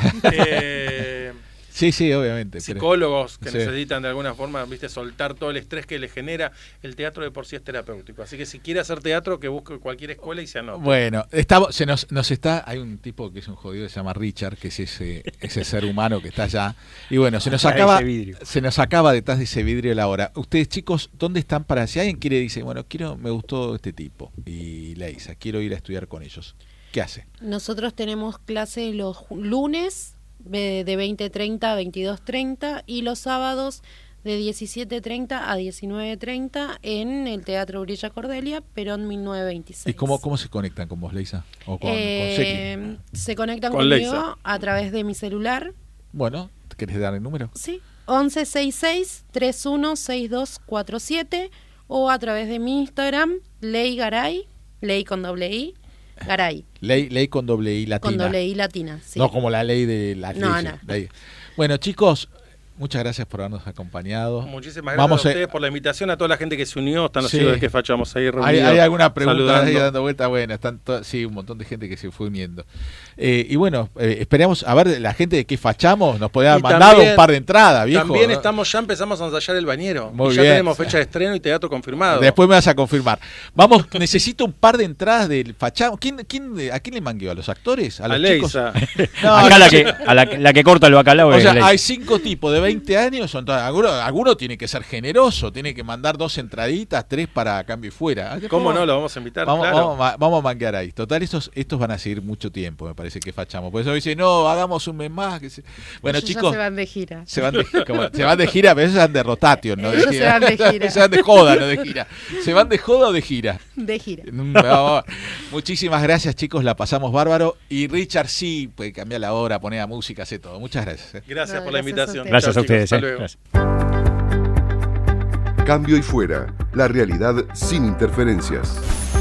Eh, Sí, sí, obviamente. Psicólogos que sí. necesitan de alguna forma, viste, soltar todo el estrés que les genera. El teatro de por sí es terapéutico. Así que si quiere hacer teatro, que busque cualquier escuela y se anote. Bueno, estamos, se nos, nos está, hay un tipo que es un jodido, se llama Richard, que es ese, ese ser humano que está allá. Y bueno, se nos acaba, se nos acaba detrás de ese vidrio la hora. Ustedes, chicos, ¿dónde están para si alguien quiere dice, bueno, quiero, me gustó este tipo y Leisa, quiero ir a estudiar con ellos? ¿Qué hace? Nosotros tenemos clase los lunes de veinte treinta a veintidós treinta y los sábados de diecisiete treinta a diecinueve treinta en el Teatro Brilla Cordelia, Perón mil novecientos veintiséis. ¿Y cómo, cómo se conectan con vos, Leisa? ¿O con, eh, con se conectan con conmigo Leisa a través de mi celular. Bueno, ¿querés dar el número? Sí, once sesenta y seis, treinta y uno, sesenta y dos cuarenta y siete o a través de mi Instagram, Ley Garay, Ley con doble I, Garay. Ley, ley con doble I latina. Con doble I latina, sí. No como la ley de la no, ley, no. Ley. Bueno, chicos, muchas gracias por habernos acompañado. Muchísimas gracias Vamos a ustedes a... por la invitación, a toda la gente que se unió. Están los sí. chicos de Que Fachamos ahí reunidos. ¿Hay, hay alguna pregunta saludando. ahí dando vuelta? Bueno, están to- sí, un montón de gente que se fue uniendo. Eh, y bueno, eh, esperamos a ver la gente de Que Fachamos nos podía Y mandar también, un par de entradas, viejo. También ¿no? estamos, ya empezamos a ensayar El Bañero. Muy y ya bien. tenemos fecha de estreno y teatro confirmado. Después me vas a confirmar. Vamos, necesito un par de entradas del Fachamos. ¿Quién, quién, ¿A quién le mangueó? ¿A los actores? ¿A los A chicos? Leisa. No, Acá no, la sí. que, a la, que- la que corta el bacalao O es sea, Leisa. hay cinco tipos de veinte años, son todas- alguno, alguno tiene que ser generoso, tiene que mandar dos entraditas, tres para cambio y fuera. Después ¿Cómo vamos- no? Lo vamos a invitar, Vamos, claro. vamos, a- vamos a manguear ahí. Total, estos, estos van a seguir mucho tiempo, me parece que Fachamos. Por eso dice, no, hagamos un mes más. Que se... Bueno, Ellos chicos, ya se van de gira. se van de, como- se van de gira, pero ellos se van de rotation, ¿no? De Ellos gira. se van de gira. Se van de joda, no de gira. ¿Se van de joda o de gira? De gira. No, muchísimas gracias, chicos, la pasamos bárbaro. Y Richard sí puede cambiar la hora, poner la música, hace todo. Muchas gracias. ¿eh? Gracias No, por la gracias a invitación. ustedes. Gracias Chao, a ustedes. chicos. eh. Hasta luego. Gracias. Cambio y fuera. La realidad sin interferencias.